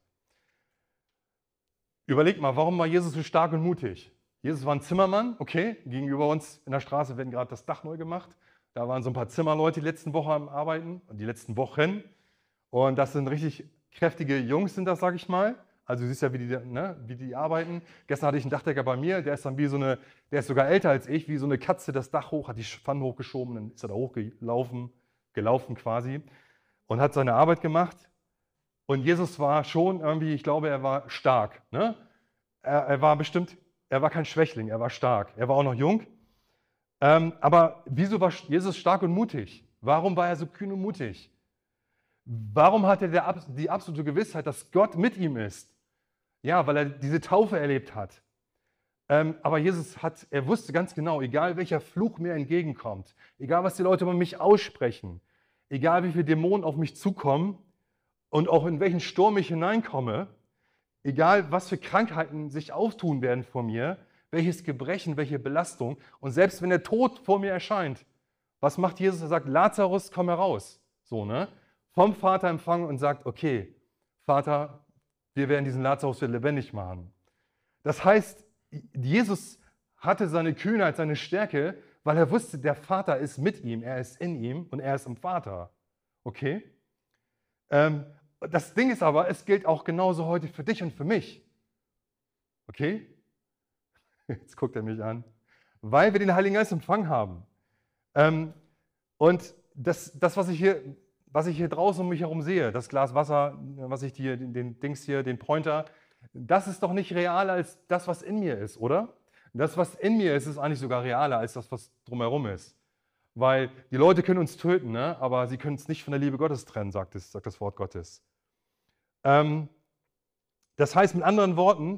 Überleg mal, warum war Jesus so stark und mutig? Jesus war ein Zimmermann, okay, gegenüber uns in der Straße werden gerade das Dach neu gemacht. Da waren so ein paar Zimmerleute die letzten Wochen am Arbeiten und die letzten Wochen. Und das sind richtig kräftige Jungs, sind das, sag ich mal. Also du siehst ja, wie die, ne, wie die arbeiten. Gestern hatte ich einen Dachdecker bei mir, der ist dann wie so eine, der ist sogar älter als ich, wie so eine Katze das Dach hoch, hat die Pfannen hochgeschoben, dann ist er da hochgelaufen, gelaufen quasi und hat seine Arbeit gemacht. Und Jesus war schon irgendwie, ich glaube, er war stark. Ne? Er, er war bestimmt, er war kein Schwächling, er war stark. Er war auch noch jung. Ähm, aber wieso war Jesus stark und mutig? Warum war er so kühn und mutig? Warum hatte er die absolute Gewissheit, dass Gott mit ihm ist? Ja, weil er diese Taufe erlebt hat. Ähm, aber Jesus hat, er wusste ganz genau, egal welcher Fluch mir entgegenkommt, egal was die Leute über mich aussprechen, egal wie viele Dämonen auf mich zukommen und auch in welchen Sturm ich hineinkomme, egal was für Krankheiten sich auftun werden vor mir, welches Gebrechen, welche Belastung und selbst wenn der Tod vor mir erscheint, was macht Jesus? Er sagt, Lazarus, komm heraus. So, ne? Vom Vater empfangen und sagt, okay, Vater, wir werden diesen Lazarus wieder lebendig machen. Das heißt, Jesus hatte seine Kühnheit, seine Stärke, weil er wusste, der Vater ist mit ihm, er ist in ihm und er ist im Vater. Okay? Ähm, das Ding ist aber, es gilt auch genauso heute für dich und für mich. Okay? Jetzt guckt er mich an. Weil wir den Heiligen Geist empfangen haben. Ähm, und das, das was, ich hier, was ich hier draußen um mich herum sehe, das Glas Wasser, was ich dir, den, den Dings hier, den Pointer, das ist doch nicht realer als das, was in mir ist, oder? Das, was in mir ist, ist eigentlich sogar realer als das, was drumherum ist. Weil die Leute können uns töten, ne? Aber sie können es nicht von der Liebe Gottes trennen, sagt, es, sagt das Wort Gottes. Ähm, das heißt mit anderen Worten,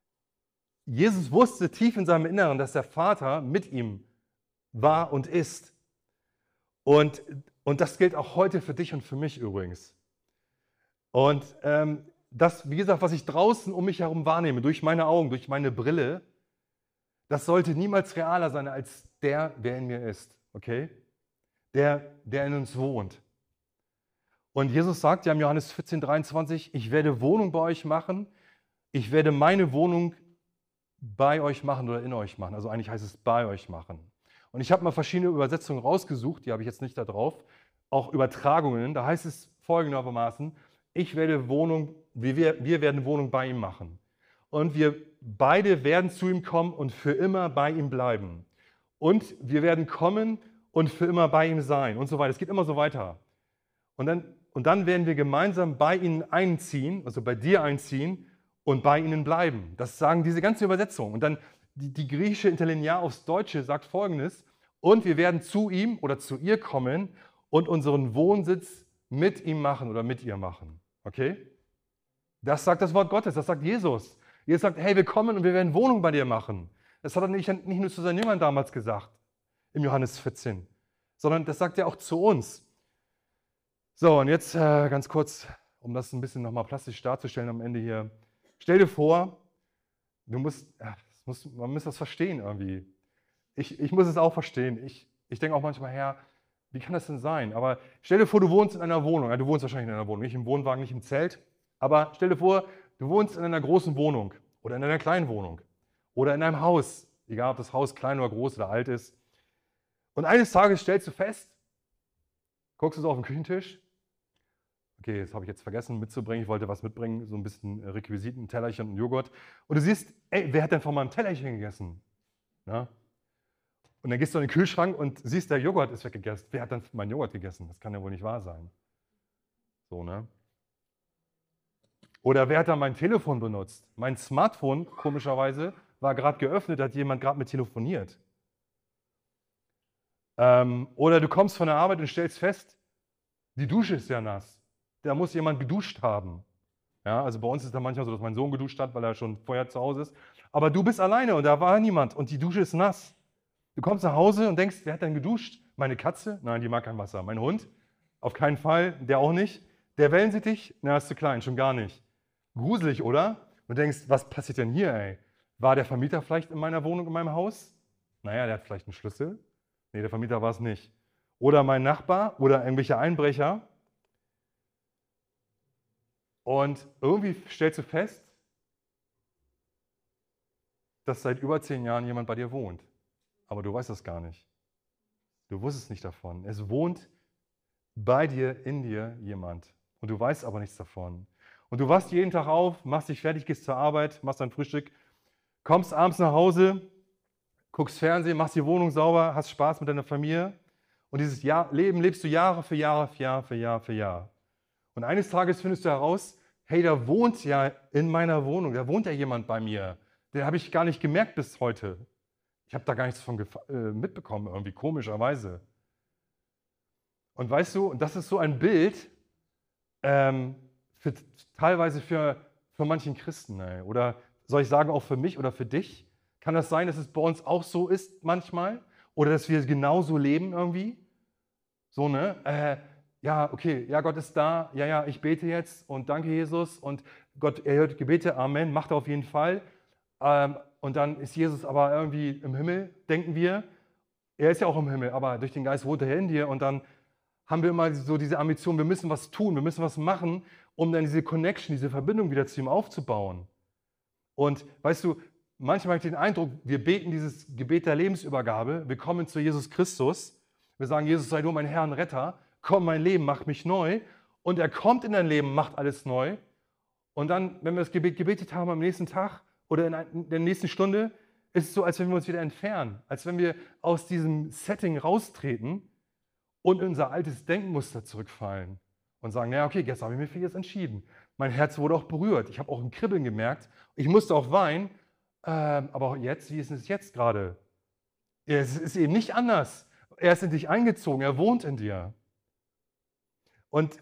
Jesus wusste tief in seinem Inneren, dass der Vater mit ihm war und ist. Und, und das gilt auch heute für dich und für mich übrigens. Und ähm, das, wie gesagt, was ich draußen um mich herum wahrnehme, durch meine Augen, durch meine Brille, das sollte niemals realer sein als der, der in mir ist. Okay? Der, der in uns wohnt. Und Jesus sagt ja im Johannes vierzehn, dreiundzwanzig, ich werde Wohnung bei euch machen, ich werde meine Wohnung bei euch machen oder in euch machen. Also eigentlich heißt es bei euch machen. Und ich habe mal verschiedene Übersetzungen rausgesucht, die habe ich jetzt nicht da drauf, auch Übertragungen. Da heißt es folgendermaßen, ich werde Wohnung, wir, wir werden Wohnung bei ihm machen. Und wir beide werden zu ihm kommen und für immer bei ihm bleiben. Und wir werden kommen und für immer bei ihm sein und so weiter. Es geht immer so weiter. Und dann, und dann werden wir gemeinsam bei ihnen einziehen, also bei dir einziehen und bei ihnen bleiben. Das sagen diese ganze Übersetzung. Und dann die, die griechische Interlinear aufs Deutsche sagt Folgendes, und wir werden zu ihm oder zu ihr kommen und unseren Wohnsitz mit ihm machen oder mit ihr machen. Okay? Das sagt das Wort Gottes, das sagt Jesus. Jesus sagt, hey, wir kommen und wir werden Wohnung bei dir machen. Das hat er nicht, nicht nur zu seinen Jüngern damals gesagt, im Johannes vierzehn, sondern das sagt er auch zu uns. So, und jetzt äh, ganz kurz, um das ein bisschen nochmal plastisch darzustellen am Ende hier. Stell dir vor, du musst, ja, das muss, man muss das verstehen irgendwie. Ich, ich muss es auch verstehen. Ich, ich denke auch manchmal, Herr, wie kann das denn sein? Aber stell dir vor, du wohnst in einer Wohnung. Ja, du wohnst wahrscheinlich in einer Wohnung, nicht im Wohnwagen, nicht im Zelt. Aber stell dir vor, du wohnst in einer großen Wohnung oder in einer kleinen Wohnung oder in einem Haus, egal ob das Haus klein oder groß oder alt ist. Und eines Tages stellst du fest, guckst du so auf den Küchentisch, okay, das habe ich jetzt vergessen mitzubringen, ich wollte was mitbringen, so ein bisschen Requisiten, ein Tellerchen und Joghurt. Und du siehst, ey, wer hat denn von meinem Tellerchen gegessen? Ja? Und dann gehst du in den Kühlschrank und siehst, der Joghurt ist weggegessen. Wer hat denn meinen Joghurt gegessen? Das kann ja wohl nicht wahr sein. So, ne? Oder wer hat da mein Telefon benutzt? Mein Smartphone, komischerweise, war gerade geöffnet, hat jemand gerade mit telefoniert. Ähm, oder du kommst von der Arbeit und stellst fest, die Dusche ist ja nass. Da muss jemand geduscht haben. Ja, also bei uns ist es dann manchmal so, dass mein Sohn geduscht hat, weil er schon vorher zu Hause ist. Aber du bist alleine und da war niemand und die Dusche ist nass. Du kommst nach Hause und denkst, wer hat denn geduscht? Meine Katze? Nein, die mag kein Wasser. Mein Hund? Auf keinen Fall, der auch nicht. Der Wellensittich? Na, ist zu klein, schon gar nicht. Gruselig, oder? Und du denkst, was passiert denn hier, ey? War der Vermieter vielleicht in meiner Wohnung, in meinem Haus? Naja, der hat vielleicht einen Schlüssel. Nee, der Vermieter war es nicht. Oder mein Nachbar oder irgendwelche Einbrecher. Und irgendwie stellst du fest, dass seit über zehn Jahren jemand bei dir wohnt. Aber du weißt das gar nicht. Du wusstest nicht davon. Es wohnt bei dir, in dir jemand. Und du weißt aber nichts davon. Und du wachst jeden Tag auf, machst dich fertig, gehst zur Arbeit, machst dein Frühstück, kommst abends nach Hause, guckst Fernsehen, machst die Wohnung sauber, hast Spaß mit deiner Familie. Und dieses Jahr, Leben lebst du Jahre für Jahre für Jahr für Jahr für Jahr. Und eines Tages findest du heraus, hey, da wohnt ja in meiner Wohnung, da wohnt ja jemand bei mir. Den habe ich gar nicht gemerkt bis heute. Ich habe da gar nichts von äh, mitbekommen, irgendwie komischerweise. Und weißt du, das ist so ein Bild, ähm, für, teilweise für, für manchen Christen. Ey. Oder soll ich sagen, auch für mich oder für dich? Kann das sein, dass es bei uns auch so ist manchmal? Oder dass wir genauso leben irgendwie? So, ne? Äh, ja, okay, ja, Gott ist da, ja, ja, ich bete jetzt und danke Jesus und Gott erhört Gebete, Amen, macht er auf jeden Fall. Ähm, und dann ist Jesus aber irgendwie im Himmel, denken wir. Er ist ja auch im Himmel, aber durch den Geist wohnt er in dir und dann haben wir immer so diese Ambition, wir müssen was tun, wir müssen was machen um dann diese Connection, diese Verbindung wieder zu ihm aufzubauen. Und weißt du, manchmal habe ich den Eindruck, wir beten dieses Gebet der Lebensübergabe, wir kommen zu Jesus Christus, wir sagen, Jesus sei nur mein Herr und Retter, komm mein Leben, mach mich neu. Und er kommt in dein Leben, macht alles neu. Und dann, wenn wir das Gebet gebetet haben am nächsten Tag oder in der nächsten Stunde, ist es so, als wenn wir uns wieder entfernen, als wenn wir aus diesem Setting raustreten und in unser altes Denkmuster zurückfallen und sagen, naja, okay, gestern habe ich mich für jetzt entschieden. Mein Herz wurde auch berührt. Ich habe auch ein Kribbeln gemerkt. Ich musste auch weinen. Ähm, aber jetzt, wie ist es jetzt gerade? Es ist eben nicht anders. Er ist in dich eingezogen. Er wohnt in dir. Und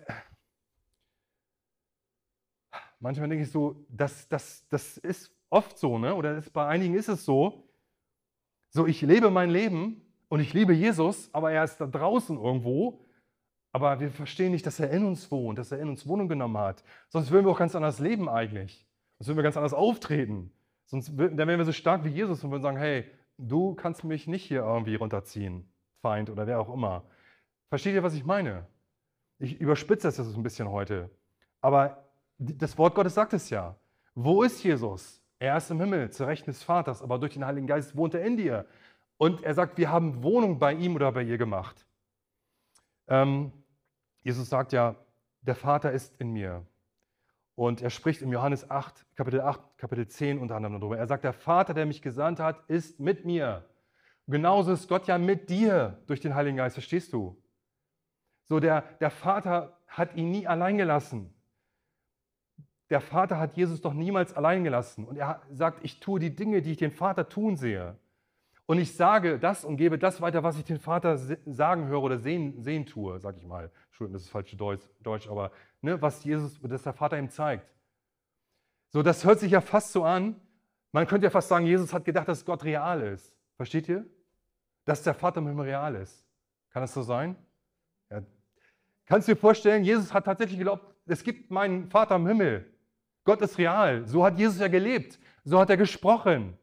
manchmal denke ich so, das, das, das ist oft so, ne? Oder ist, bei einigen ist es so, so ich lebe mein Leben und ich liebe Jesus, aber er ist da draußen irgendwo, aber wir verstehen nicht, dass er in uns wohnt, dass er in uns Wohnung genommen hat. Sonst würden wir auch ganz anders leben eigentlich. Sonst würden wir ganz anders auftreten. Sonst dann wären wir so stark wie Jesus und würden sagen, hey, du kannst mich nicht hier irgendwie runterziehen, Feind oder wer auch immer. Versteht ihr, was ich meine? Ich überspitze das ein bisschen heute. Aber das Wort Gottes sagt es ja. Wo ist Jesus? Er ist im Himmel, zur Rechten des Vaters, aber durch den Heiligen Geist wohnt er in dir. Und er sagt, wir haben Wohnung bei ihm oder bei ihr gemacht. Ähm, Jesus sagt ja, der Vater ist in mir. Und er spricht im Johannes acht, Kapitel acht, Kapitel zehn unter anderem darüber. Er sagt, der Vater, der mich gesandt hat, ist mit mir. Genauso ist Gott ja mit dir durch den Heiligen Geist, verstehst du? So, der, der Vater hat ihn nie allein gelassen. Der Vater hat Jesus doch niemals allein gelassen. Und er sagt, ich tue die Dinge, die ich den Vater tun sehe. Und ich sage das und gebe das weiter, was ich den Vater sagen höre oder sehen, sehen tue, sage ich mal. Entschuldigung, das ist falsche Deutsch, aber ne, was Jesus, das der Vater ihm zeigt. So, das hört sich ja fast so an. Man könnte ja fast sagen, Jesus hat gedacht, dass Gott real ist. Versteht ihr? Dass der Vater im Himmel real ist. Kann das so sein? Ja. Kannst du dir vorstellen, Jesus hat tatsächlich geglaubt, es gibt meinen Vater im Himmel. Gott ist real. So hat Jesus ja gelebt. So hat er gesprochen.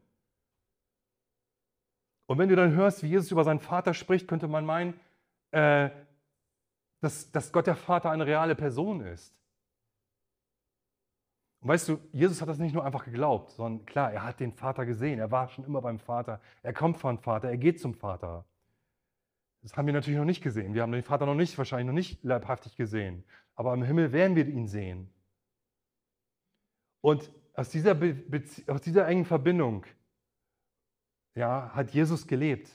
Und wenn du dann hörst, wie Jesus über seinen Vater spricht, könnte man meinen, äh, dass, dass Gott der Vater eine reale Person ist. Und weißt du, Jesus hat das nicht nur einfach geglaubt, sondern klar, er hat den Vater gesehen. Er war schon immer beim Vater. Er kommt vom Vater. Er geht zum Vater. Das haben wir natürlich noch nicht gesehen. Wir haben den Vater noch nicht, wahrscheinlich noch nicht leibhaftig gesehen. Aber im Himmel werden wir ihn sehen. Und aus dieser, Be- Bezie- aus dieser engen Verbindung ja, hat Jesus gelebt.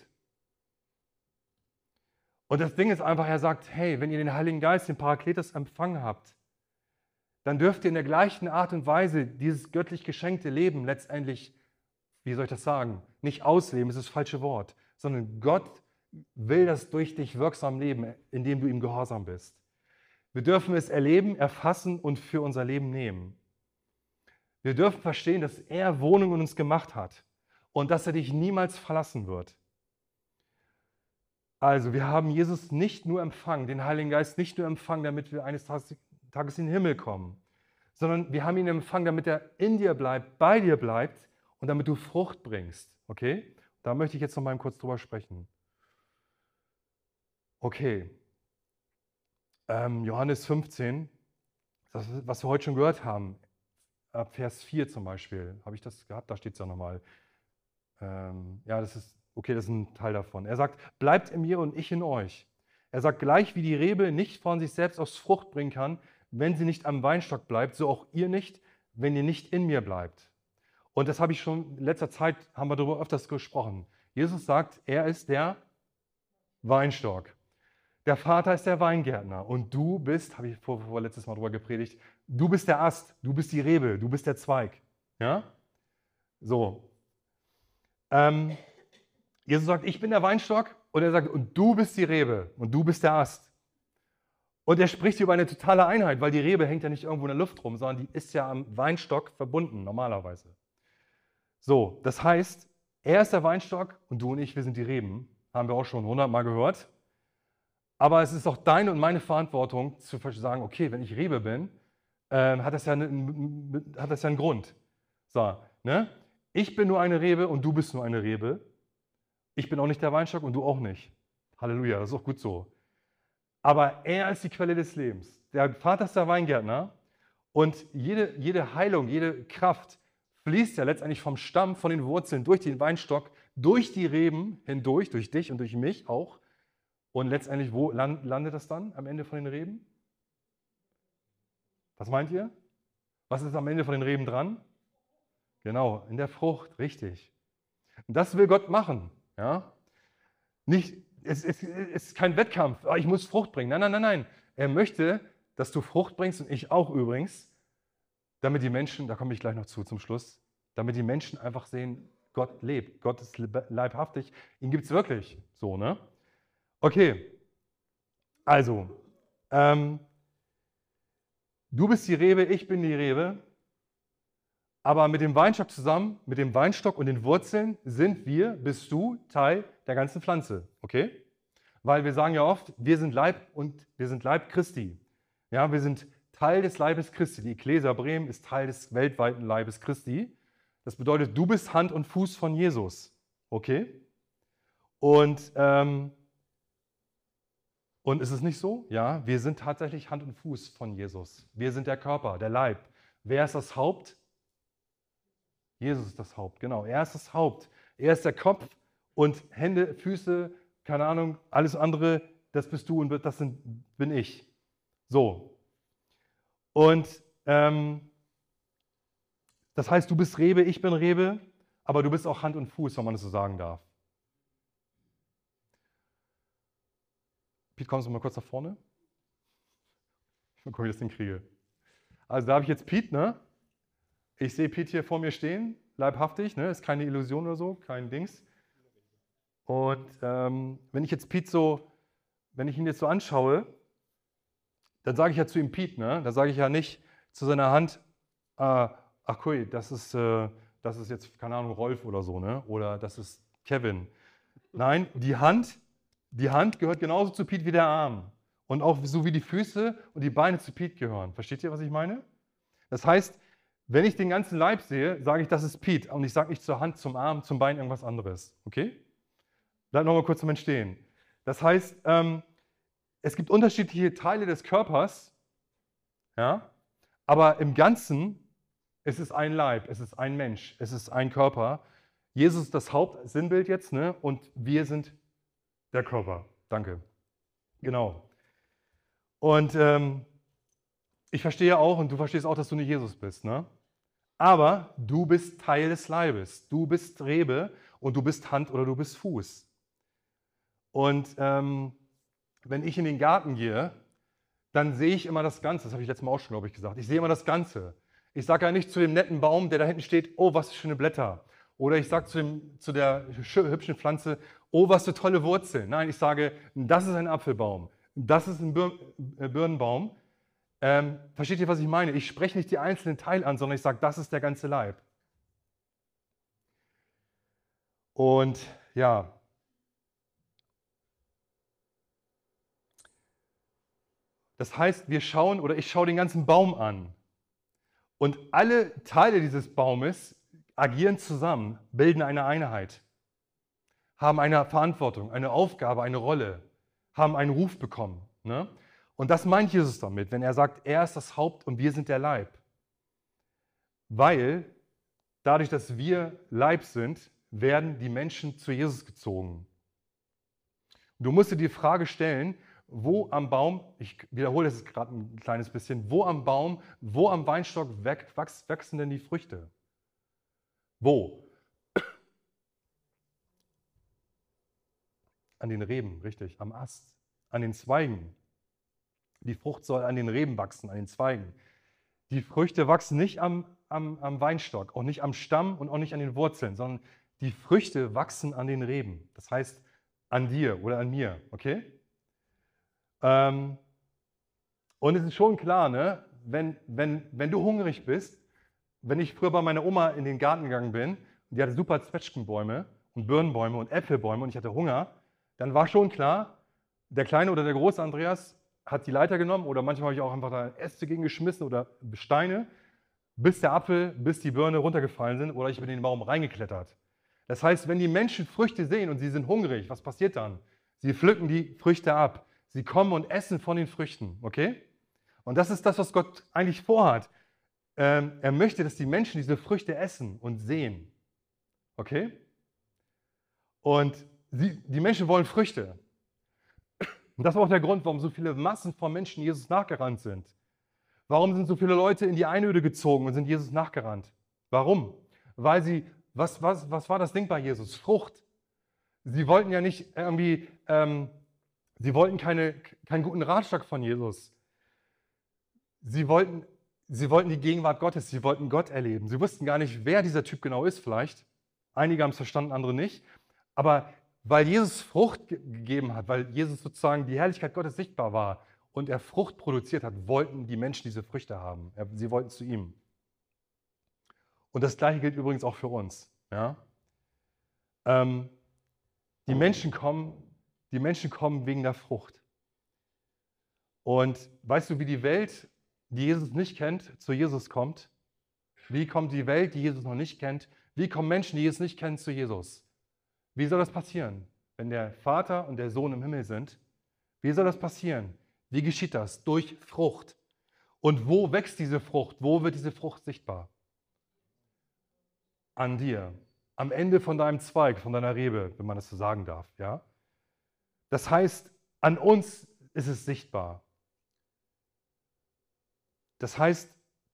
Und das Ding ist einfach, er sagt, hey, wenn ihr den Heiligen Geist, den Parakletos empfangen habt, dann dürft ihr in der gleichen Art und Weise dieses göttlich geschenkte Leben letztendlich, wie soll ich das sagen, nicht ausleben, das ist das falsche Wort, sondern Gott will das durch dich wirksam leben, indem du ihm gehorsam bist. Wir dürfen es erleben, erfassen und für unser Leben nehmen. Wir dürfen verstehen, dass er Wohnung in uns gemacht hat und dass er dich niemals verlassen wird. Also, wir haben Jesus nicht nur empfangen, den Heiligen Geist nicht nur empfangen, damit wir eines Tages, Tages in den Himmel kommen, sondern wir haben ihn empfangen, damit er in dir bleibt, bei dir bleibt und damit du Frucht bringst. Okay? Da möchte ich jetzt noch mal kurz drüber sprechen. Okay. Ähm, Johannes fünfzehn, das, was wir heute schon gehört haben, ab Vers vier zum Beispiel, habe ich das gehabt? Da steht es ja nochmal. Ähm, ja, das ist, okay, das ist ein Teil davon. Er sagt, bleibt in mir und ich in euch. Er sagt, gleich wie die Rebe nicht von sich selbst aus Frucht bringen kann, wenn sie nicht am Weinstock bleibt, so auch ihr nicht, wenn ihr nicht in mir bleibt. Und das habe ich schon in letzter Zeit, haben wir darüber öfters gesprochen. Jesus sagt, er ist der Weinstock. Der Vater ist der Weingärtner und du bist, habe ich vor, vor letztes Mal darüber gepredigt, du bist der Ast, du bist die Rebe, du bist der Zweig. Ja? So. Ähm, Jesus sagt, ich bin der Weinstock und er sagt, und du bist die Rebe und du bist der Ast. Und er spricht über eine totale Einheit, weil die Rebe hängt ja nicht irgendwo in der Luft rum, sondern die ist ja am Weinstock verbunden, normalerweise. So, das heißt, er ist der Weinstock und du und ich, wir sind die Reben. Haben wir auch schon hundertmal gehört. Aber es ist auch deine und meine Verantwortung, zu sagen, okay, wenn ich Rebe bin, äh, hat, das ja einen, hat das ja einen Grund. So, ne? Ich bin nur eine Rebe und du bist nur eine Rebe. Ich bin auch nicht der Weinstock und du auch nicht. Halleluja, das ist auch gut so. Aber er ist die Quelle des Lebens. Der Vater ist der Weingärtner Und jede, jede Heilung, jede Kraft fließt ja letztendlich vom Stamm, von den Wurzeln, durch den Weinstock, durch die Reben hindurch, durch dich und durch mich auch. Und letztendlich, wo land, landet das dann am Ende von den Reben? Was meint ihr? Was ist am Ende von den Reben dran? Genau, in der Frucht, richtig. Und das will Gott machen. Ja? Nicht, es, es, es ist kein Wettkampf, oh, ich muss Frucht bringen. Nein, nein, nein, nein. Er möchte, dass du Frucht bringst und ich auch übrigens, damit die Menschen, da komme ich gleich noch zu zum Schluss, damit die Menschen einfach sehen, Gott lebt, Gott ist leibhaftig, ihn gibt es wirklich. So, ne? Okay, also, ähm, du bist die Rebe, ich bin die Rebe, aber mit dem Weinstock zusammen, mit dem Weinstock und den Wurzeln sind wir, bist du Teil der ganzen Pflanze, okay? Weil wir sagen ja oft, wir sind Leib und wir sind Leib Christi. Ja, wir sind Teil des Leibes Christi. Die Ecclesia Bremen ist Teil des weltweiten Leibes Christi. Das bedeutet, du bist Hand und Fuß von Jesus, okay? Und, ähm, und ist es nicht so? Ja, wir sind tatsächlich Hand und Fuß von Jesus. Wir sind der Körper, der Leib. Wer ist das Haupt? Jesus ist das Haupt, genau. Er ist das Haupt. Er ist der Kopf und Hände, Füße, keine Ahnung, alles andere, das bist du und das sind, bin ich. So. Und ähm, das heißt, du bist Rebe, ich bin Rebe, aber du bist auch Hand und Fuß, wenn man das so sagen darf. Piet, kommst du mal kurz nach vorne? Mal gucken, wie ich das hinkriege. Also da habe ich jetzt Piet, ne? Ich sehe Piet hier vor mir stehen, leibhaftig, ne? Ist keine Illusion oder so, kein Dings. Und ähm, wenn ich jetzt Piet so, wenn ich ihn jetzt so anschaue, dann sage ich ja zu ihm Piet, ne? Da sage ich ja nicht zu seiner Hand, äh, ach cool, das ist, äh, das ist jetzt, keine Ahnung, Rolf oder so, ne? Oder das ist Kevin. Nein, die Hand, die Hand gehört genauso zu Piet wie der Arm. Und auch so wie die Füße und die Beine zu Piet gehören. Versteht ihr, was ich meine? Das heißt, wenn ich den ganzen Leib sehe, sage ich, das ist Piet. Und ich sage nicht zur Hand, zum Arm, zum Bein irgendwas anderes. Okay? Bleibt nochmal kurz zum Entstehen. Das heißt, ähm, es gibt unterschiedliche Teile des Körpers, ja? Aber im Ganzen ist es ein Leib, es ist ein Mensch, es ist ein Körper. Jesus ist das Hauptsinnbild jetzt, ne? Und wir sind der Körper. Danke. Genau. Und ähm, ich verstehe auch, und du verstehst auch, dass du nicht Jesus bist, ne? Aber du bist Teil des Leibes. Du bist Rebe und du bist Hand oder du bist Fuß. Und ähm, wenn ich in den Garten gehe, dann sehe ich immer das Ganze. Das habe ich letztes Mal auch schon, glaube ich, gesagt. Ich sehe immer das Ganze. Ich sage ja nicht zu dem netten Baum, der da hinten steht, oh, was für schöne Blätter. Oder ich sage zu, dem, zu der hübschen Pflanze, oh, was für tolle Wurzeln. Nein, ich sage, das ist ein Apfelbaum, das ist ein Bir äh, Birnenbaum. Ähm, versteht ihr, was ich meine? Ich spreche nicht die einzelnen Teile an, sondern ich sage, das ist der ganze Leib. Und ja, das heißt, wir schauen oder ich schaue den ganzen Baum an. Und alle Teile dieses Baumes agieren zusammen, bilden eine Einheit, haben eine Verantwortung, eine Aufgabe, eine Rolle, haben einen Ruf bekommen. Ne? Und das meint Jesus damit, wenn er sagt, er ist das Haupt und wir sind der Leib. Weil dadurch, dass wir Leib sind, werden die Menschen zu Jesus gezogen. Du musst dir die Frage stellen, wo am Baum, ich wiederhole das gerade ein kleines bisschen, wo am Baum, wo am Weinstock wachsen denn die Früchte? Wo? An den Reben, richtig, am Ast, an den Zweigen. Die Frucht soll an den Reben wachsen, an den Zweigen. Die Früchte wachsen nicht am, am, am Weinstock, auch nicht am Stamm und auch nicht an den Wurzeln, sondern die Früchte wachsen an den Reben. Das heißt, an dir oder an mir, okay? Ähm, und es ist schon klar, ne? wenn, wenn, wenn du hungrig bist, wenn ich früher bei meiner Oma in den Garten gegangen bin, und die hatte super Zwetschgenbäume und Birnenbäume und Äpfelbäume und ich hatte Hunger, dann war schon klar, der kleine oder der große Andreas hat die Leiter genommen oder manchmal habe ich auch einfach da Äste gegen geschmissen oder Steine, bis der Apfel, bis die Birne runtergefallen sind oder ich bin in den Baum reingeklettert. Das heißt, wenn die Menschen Früchte sehen und sie sind hungrig, was passiert dann? Sie pflücken die Früchte ab. Sie kommen und essen von den Früchten, okay? Und das ist das, was Gott eigentlich vorhat. ähm, er möchte, dass die Menschen diese Früchte essen und sehen. Okay? Und sie, die Menschen wollen Früchte. Und das war auch der Grund, warum so viele Massen von Menschen Jesus nachgerannt sind. Warum sind so viele Leute in die Einöde gezogen und sind Jesus nachgerannt? Warum? Weil sie, was, was, was war das Ding bei Jesus? Frucht. Sie wollten ja nicht irgendwie, ähm, sie wollten keine, keinen guten Ratschlag von Jesus. Sie wollten, sie wollten die Gegenwart Gottes, sie wollten Gott erleben. Sie wussten gar nicht, wer dieser Typ genau ist vielleicht. Einige haben es verstanden, andere nicht. Aber weil Jesus Frucht ge- gegeben hat, weil Jesus sozusagen die Herrlichkeit Gottes sichtbar war und er Frucht produziert hat, wollten die Menschen diese Früchte haben. Er- Sie wollten zu ihm. Und das Gleiche gilt übrigens auch für uns. Ja? Ähm, die, Menschen kommen, die Menschen kommen wegen der Frucht. Und weißt du, wie die Welt, die Jesus nicht kennt, zu Jesus kommt? Wie kommt die Welt, die Jesus noch nicht kennt? Wie kommen Menschen, die Jesus nicht kennen, zu Jesus? Wie soll das passieren, wenn der Vater und der Sohn im Himmel sind? Wie soll das passieren? Wie geschieht das? Durch Frucht. Und wo wächst diese Frucht? Wo wird diese Frucht sichtbar? An dir. Am Ende von deinem Zweig, von deiner Rebe, wenn man das so sagen darf. Ja? Das heißt, an uns ist es sichtbar. Das heißt,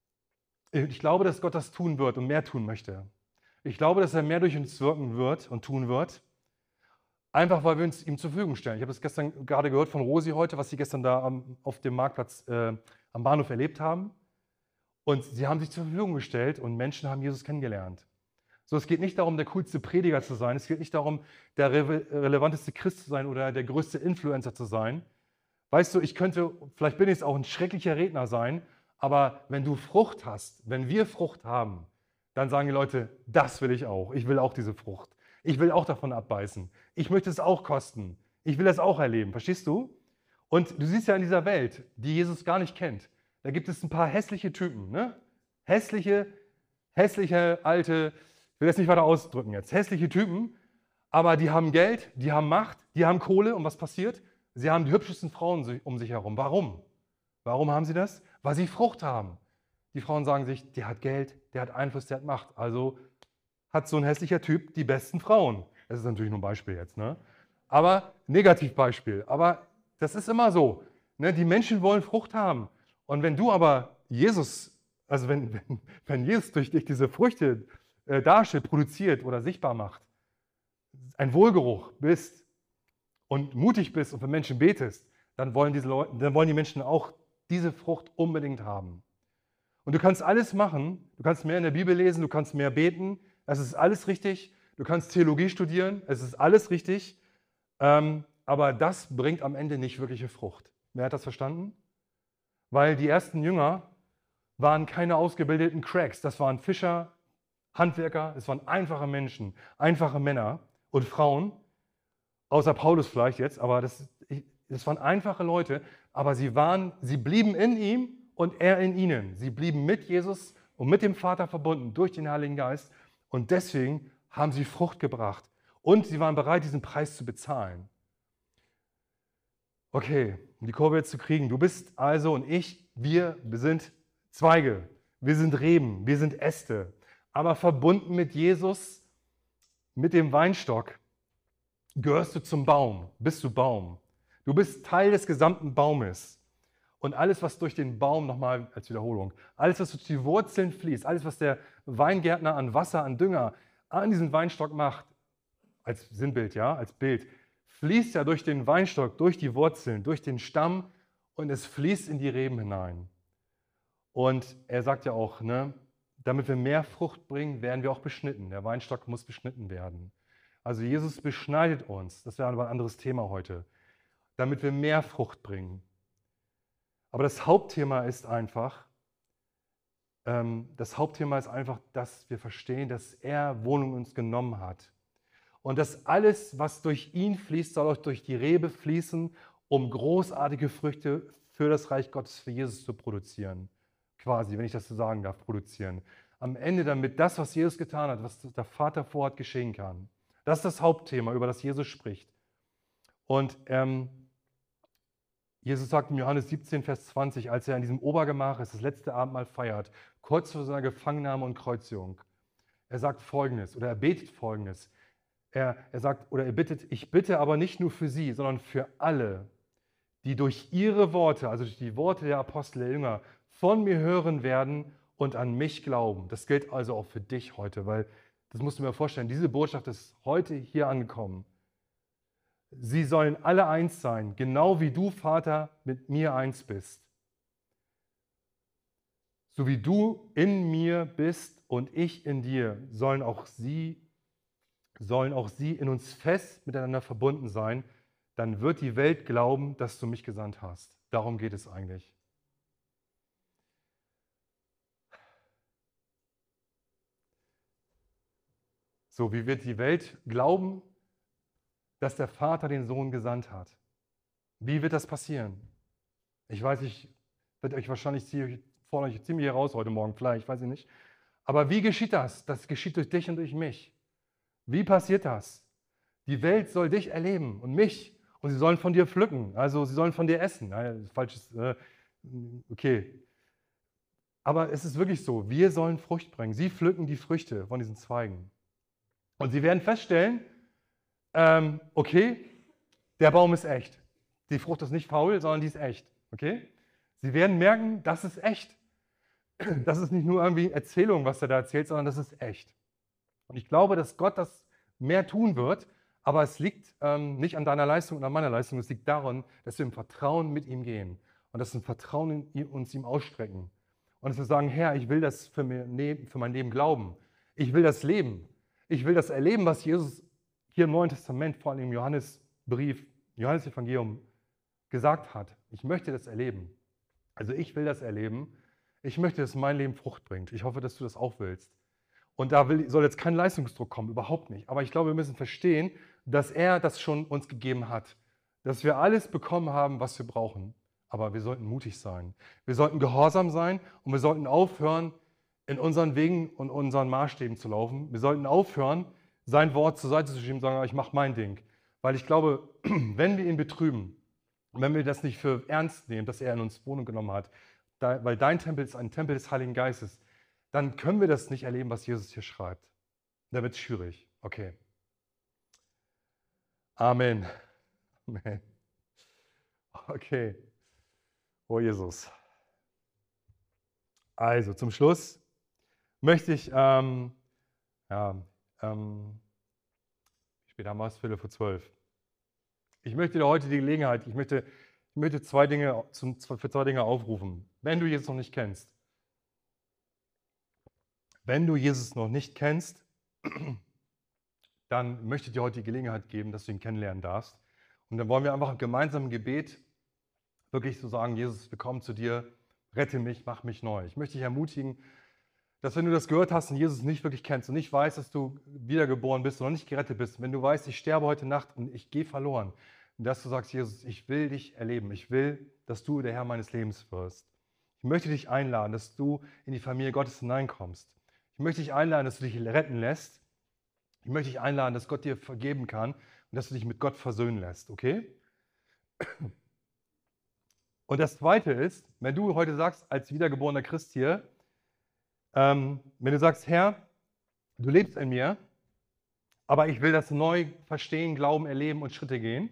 ich glaube, dass Gott das tun wird und mehr tun möchte. Ich glaube, dass er mehr durch uns wirken wird und tun wird. Einfach, weil wir uns ihm zur Verfügung stellen. Ich habe das gestern gerade gehört von Rosi heute, was sie gestern da am, auf dem Marktplatz äh, am Bahnhof erlebt haben. Und sie haben sich zur Verfügung gestellt und Menschen haben Jesus kennengelernt. So, es geht nicht darum, der coolste Prediger zu sein. Es geht nicht darum, der re relevanteste Christ zu sein oder der größte Influencer zu sein. Weißt du, ich könnte, vielleicht bin ich es auch ein schrecklicher Redner sein, aber wenn du Frucht hast, wenn wir Frucht haben, dann sagen die Leute, das will ich auch. Ich will auch diese Frucht. Ich will auch davon abbeißen. Ich möchte es auch kosten. Ich will es auch erleben. Verstehst du? Und du siehst ja in dieser Welt, die Jesus gar nicht kennt, da gibt es ein paar hässliche Typen. Ne? Hässliche, hässliche, alte, ich will das nicht weiter ausdrücken jetzt, hässliche Typen, aber die haben Geld, die haben Macht, die haben Kohle. Und was passiert? Sie haben die hübschesten Frauen um sich herum. Warum? Warum haben sie das? Weil sie Frucht haben. Die Frauen sagen sich, der hat Geld, der hat Einfluss, der hat Macht. Also hat so ein hässlicher Typ die besten Frauen. Das ist natürlich nur ein Beispiel jetzt, ne? Aber Negativbeispiel. Aber das ist immer so. Ne? Die Menschen wollen Frucht haben. Und wenn du aber Jesus, also wenn, wenn, wenn Jesus durch dich diese Früchte äh, darstellt, produziert oder sichtbar macht, ein Wohlgeruch bist und mutig bist und für Menschen betest, dann wollen, diese Leute, dann wollen die Menschen auch diese Frucht unbedingt haben. Und du kannst alles machen, du kannst mehr in der Bibel lesen, du kannst mehr beten, es ist alles richtig, du kannst Theologie studieren, es ist alles richtig, ähm, aber das bringt am Ende nicht wirkliche Frucht. Wer hat das verstanden? Weil die ersten Jünger waren keine ausgebildeten Cracks, das waren Fischer, Handwerker, es waren einfache Menschen, einfache Männer und Frauen, außer Paulus vielleicht jetzt, aber das, das waren einfache Leute, aber sie, waren, sie blieben in ihm und er in ihnen. Sie blieben mit Jesus und mit dem Vater verbunden durch den Heiligen Geist und deswegen haben sie Frucht gebracht und sie waren bereit, diesen Preis zu bezahlen. Okay, um die Kurve jetzt zu kriegen, du bist also und ich, wir, wir sind Zweige, wir sind Reben, wir sind Äste, aber verbunden mit Jesus, mit dem Weinstock, gehörst du zum Baum, bist du Baum. Du bist Teil des gesamten Baumes. Und alles, was durch den Baum, nochmal als Wiederholung, alles, was durch die Wurzeln fließt, alles, was der Weingärtner an Wasser, an Dünger, an diesen Weinstock macht, als Sinnbild, ja, als Bild, fließt ja durch den Weinstock, durch die Wurzeln, durch den Stamm und es fließt in die Reben hinein. Und er sagt ja auch, ne, damit wir mehr Frucht bringen, werden wir auch beschnitten. Der Weinstock muss beschnitten werden. Also Jesus beschneidet uns, das wäre aber ein anderes Thema heute, damit wir mehr Frucht bringen. Aber das Hauptthema ist einfach, ähm, das Hauptthema ist einfach, dass wir verstehen, dass er Wohnung in uns genommen hat. Und dass alles, was durch ihn fließt, soll auch durch die Rebe fließen, um großartige Früchte für das Reich Gottes, für Jesus zu produzieren. Quasi, wenn ich das so sagen darf, produzieren. Am Ende damit das, was Jesus getan hat, was der Vater vorhat, geschehen kann. Das ist das Hauptthema, über das Jesus spricht. Und ähm, Jesus sagt in Johannes siebzehn, Vers zwanzig, als er in diesem Obergemach ist, das letzte Abendmahl feiert, kurz vor seiner Gefangennahme und Kreuzigung. Er sagt Folgendes oder er betet Folgendes. Er, er sagt oder er bittet, ich bitte aber nicht nur für sie, sondern für alle, die durch ihre Worte, also durch die Worte der Apostel, der Jünger, von mir hören werden und an mich glauben. Das gilt also auch für dich heute, weil das musst du mir vorstellen, diese Botschaft ist heute hier angekommen. Sie sollen alle eins sein, genau wie du, Vater, mit mir eins bist. So wie du in mir bist und ich in dir, sollen auch sie, sollen auch sie in uns fest miteinander verbunden sein. Dann wird die Welt glauben, dass du mich gesandt hast. Darum geht es eigentlich. So, wie wird die Welt glauben, dass der Vater den Sohn gesandt hat? Wie wird das passieren? Ich weiß, ich werde euch wahrscheinlich fordere euch ziemlich heraus heute Morgen, vielleicht, weiß ich nicht. Aber wie geschieht das? Das geschieht durch dich und durch mich. Wie passiert das? Die Welt soll dich erleben und mich. Und sie sollen von dir pflücken. Also sie sollen von dir essen. Nein, falsches, äh, okay. Aber es ist wirklich so, wir sollen Frucht bringen. Sie pflücken die Früchte von diesen Zweigen. Und sie werden feststellen, ähm, okay, der Baum ist echt. Die Frucht ist nicht faul, sondern die ist echt. Okay? Sie werden merken, das ist echt. Das ist nicht nur irgendwie Erzählung, was er da erzählt, sondern das ist echt. Und ich glaube, dass Gott das mehr tun wird, aber es liegt ähm, nicht an deiner Leistung und an meiner Leistung, es liegt daran, dass wir im Vertrauen mit ihm gehen und dass wir im Vertrauen in uns ihm ausstrecken. Und dass wir sagen, Herr, ich will das für, mir, für mein Leben glauben. Ich will das leben. Ich will das erleben, was Jesus hier im Neuen Testament, vor allem im Johannesbrief, Johannes-Evangelium gesagt hat. Ich möchte das erleben. Also ich will das erleben. Ich möchte, dass mein Leben Frucht bringt. Ich hoffe, dass du das auch willst. Und da will, soll jetzt kein Leistungsdruck kommen, überhaupt nicht. Aber ich glaube, wir müssen verstehen, dass er das schon uns gegeben hat. Dass wir alles bekommen haben, was wir brauchen. Aber wir sollten mutig sein. Wir sollten gehorsam sein und wir sollten aufhören, in unseren Wegen und unseren Maßstäben zu laufen. Wir sollten aufhören, sein Wort zur Seite zu schieben und sagen, ich mache mein Ding. Weil ich glaube, wenn wir ihn betrüben, und wenn wir das nicht für ernst nehmen, dass er in uns Wohnung genommen hat, da, weil dein Tempel ist ein Tempel des Heiligen Geistes, dann können wir das nicht erleben, was Jesus hier schreibt. Da wird es schwierig. Okay. Amen. Amen. Okay. Oh Jesus. Also zum Schluss möchte ich, ähm, ja, ähm, wie spät haben wir es? Viertel vor zwölf. Ich möchte dir heute die Gelegenheit, ich möchte, ich möchte zwei Dinge, zum, für zwei Dinge aufrufen. Wenn du Jesus noch nicht kennst, wenn du Jesus noch nicht kennst, dann möchte ich dir heute die Gelegenheit geben, dass du ihn kennenlernen darfst. Und dann wollen wir einfach im gemeinsamen Gebet wirklich so sagen, Jesus, wir kommen zu dir, rette mich, mach mich neu. Ich möchte dich ermutigen, dass wenn du das gehört hast und Jesus nicht wirklich kennst und nicht weißt, dass du wiedergeboren bist und noch nicht gerettet bist, wenn du weißt, ich sterbe heute Nacht und ich gehe verloren, dass du sagst, Jesus, ich will dich erleben, ich will, dass du der Herr meines Lebens wirst. Ich möchte dich einladen, dass du in die Familie Gottes hineinkommst. Ich möchte dich einladen, dass du dich retten lässt. Ich möchte dich einladen, dass Gott dir vergeben kann und dass du dich mit Gott versöhnen lässt, okay? Und das Zweite ist, wenn du heute sagst, als wiedergeborener Christ hier, ähm, wenn du sagst, Herr, du lebst in mir, aber ich will das neu verstehen, glauben, erleben und Schritte gehen,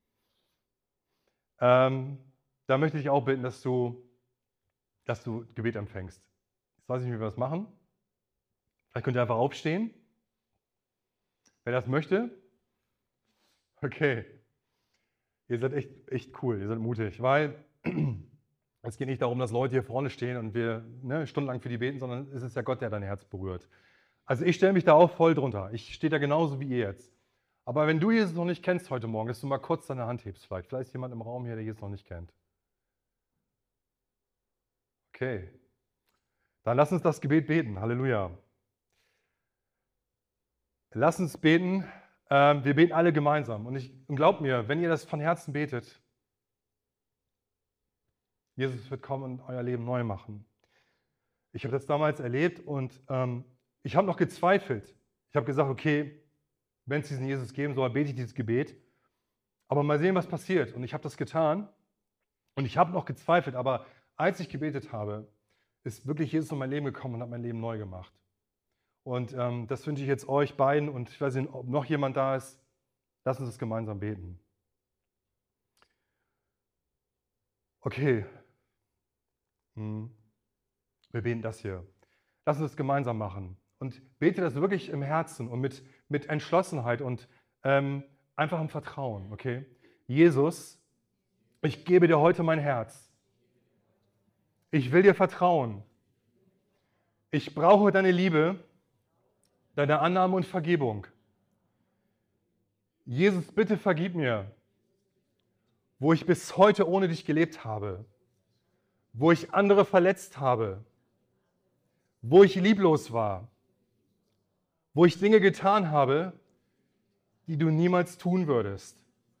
ähm, da möchte ich auch bitten, dass du, dass du Gebet empfängst. Jetzt weiß ich nicht, wie wir das machen. Vielleicht könnt ihr einfach aufstehen. Wer das möchte? Okay. Ihr seid echt, echt cool, ihr seid mutig, weil es geht nicht darum, dass Leute hier vorne stehen und wir ne, stundenlang für die beten, sondern es ist ja Gott, der dein Herz berührt. Also ich stelle mich da auch voll drunter. Ich stehe da genauso wie ihr jetzt. Aber wenn du Jesus noch nicht kennst heute Morgen, dass du mal kurz deine Hand hebst vielleicht. Vielleicht ist jemand im Raum hier, der Jesus noch nicht kennt. Okay. Dann lass uns das Gebet beten. Halleluja. Lass uns beten. Ähm, wir beten alle gemeinsam. Und, ich, und glaubt mir, wenn ihr das von Herzen betet, Jesus wird kommen und euer Leben neu machen. Ich habe das damals erlebt und ähm, ich habe noch gezweifelt. Ich habe gesagt, okay, wenn es diesen Jesus geben soll, bete ich dieses Gebet. Aber mal sehen, was passiert. Und ich habe das getan. Und ich habe noch gezweifelt, aber als ich gebetet habe, ist wirklich Jesus in mein Leben gekommen und hat mein Leben neu gemacht. Und ähm, das wünsche ich jetzt euch beiden und ich weiß nicht, ob noch jemand da ist. Lass uns das gemeinsam beten. Okay, hm. wir beten das hier. Lass uns das gemeinsam machen. Und bete das wirklich im Herzen und mit, mit Entschlossenheit und ähm, einfach im Vertrauen, okay? Jesus, ich gebe dir heute mein Herz. Ich will dir vertrauen. Ich brauche deine Liebe, deine Annahme und Vergebung. Jesus, bitte vergib mir, wo ich bis heute ohne dich gelebt habe, wo ich andere verletzt habe, wo ich lieblos war, wo ich Dinge getan habe, die du niemals tun würdest.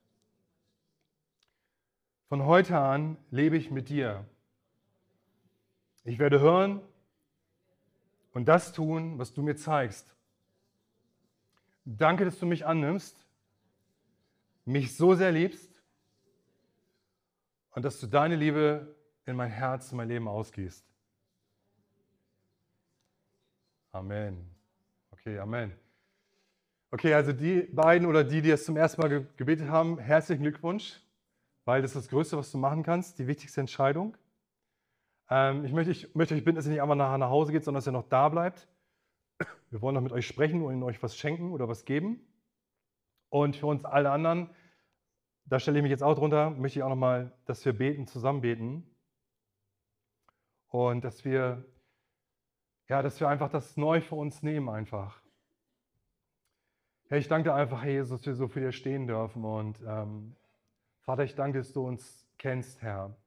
Von heute an lebe ich mit dir. Ich werde hören und das tun, was du mir zeigst. Danke, dass du mich annimmst, mich so sehr liebst und dass du deine Liebe in mein Herz, in mein Leben ausgießt. Amen. Okay, Amen. Okay, also die beiden oder die, die es zum ersten Mal ge- gebetet haben, herzlichen Glückwunsch, weil das ist das Größte, was du machen kannst, die wichtigste Entscheidung. Ähm, ich, möchte, ich möchte euch bitten, dass ihr nicht einfach nachher nach Hause geht, sondern dass ihr noch da bleibt. Wir wollen noch mit euch sprechen und euch was schenken oder was geben. Und für uns alle anderen, da stelle ich mich jetzt auch drunter, möchte ich auch nochmal, dass wir beten, zusammen beten. Und dass wir, ja, dass wir einfach das neu für uns nehmen einfach. Herr, ich danke dir einfach, Herr Jesus, dass wir so für dir stehen dürfen. Und ähm, Vater, ich danke, dass du uns kennst, Herr.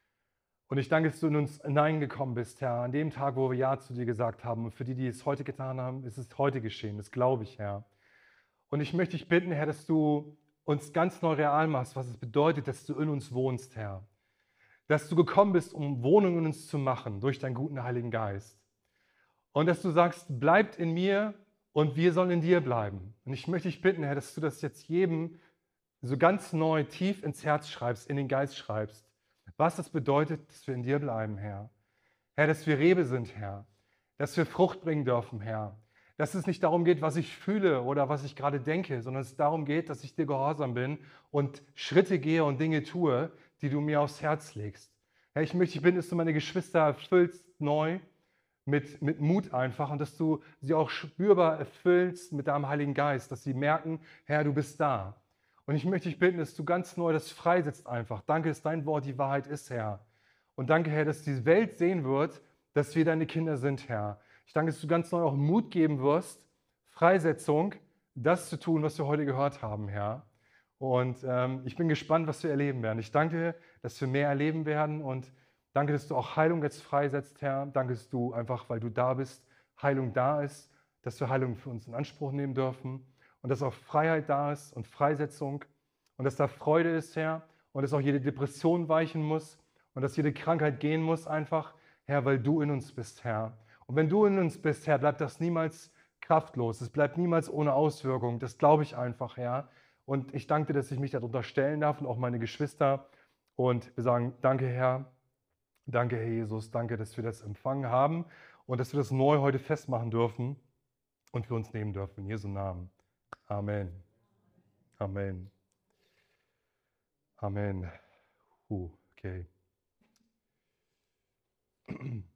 Und ich danke, dass du in uns hineingekommen bist, Herr, an dem Tag, wo wir Ja zu dir gesagt haben. Und für die, die es heute getan haben, ist es heute geschehen. Das glaube ich, Herr. Und ich möchte dich bitten, Herr, dass du uns ganz neu real machst, was es bedeutet, dass du in uns wohnst, Herr. Dass du gekommen bist, um Wohnung in uns zu machen durch deinen guten Heiligen Geist. Und dass du sagst, bleibt in mir und wir sollen in dir bleiben. Und ich möchte dich bitten, Herr, dass du das jetzt jedem so ganz neu tief ins Herz schreibst, in den Geist schreibst. Was das bedeutet, dass wir in dir bleiben, Herr. Herr, dass wir Rebe sind, Herr. Dass wir Frucht bringen dürfen, Herr. Dass es nicht darum geht, was ich fühle oder was ich gerade denke, sondern es darum geht, dass ich dir gehorsam bin und Schritte gehe und Dinge tue, die du mir aufs Herz legst. Herr, ich möchte dich bitten, dass du meine Geschwister erfüllst neu mit, mit Mut einfach und dass du sie auch spürbar erfüllst mit deinem Heiligen Geist, dass sie merken, Herr, du bist da. Und ich möchte dich bitten, dass du ganz neu das freisetzt einfach. Danke, dass dein Wort die Wahrheit ist, Herr. Und danke, Herr, dass die Welt sehen wird, dass wir deine Kinder sind, Herr. Ich danke, dass du ganz neu auch Mut geben wirst, Freisetzung, das zu tun, was wir heute gehört haben, Herr. Und ähm, ich bin gespannt, was wir erleben werden. Ich danke, dass wir mehr erleben werden und danke, dass du auch Heilung jetzt freisetzt, Herr. Danke, dass du einfach, weil du da bist, Heilung da ist, dass wir Heilung für uns in Anspruch nehmen dürfen und dass auch Freiheit da ist und Freisetzung und dass da Freude ist, Herr, und dass auch jede Depression weichen muss und dass jede Krankheit gehen muss einfach, Herr, weil du in uns bist, Herr. Und wenn du in uns bist, Herr, bleibt das niemals kraftlos. Es bleibt niemals ohne Auswirkung. Das glaube ich einfach, Herr. Und ich danke dir, dass ich mich darunter stellen darf und auch meine Geschwister. Und wir sagen, danke, Herr. Danke, Herr Jesus. Danke, dass wir das empfangen haben und dass wir das neu heute festmachen dürfen und für uns nehmen dürfen. In Jesu Namen. Amen. Amen. Amen. Uh, okay.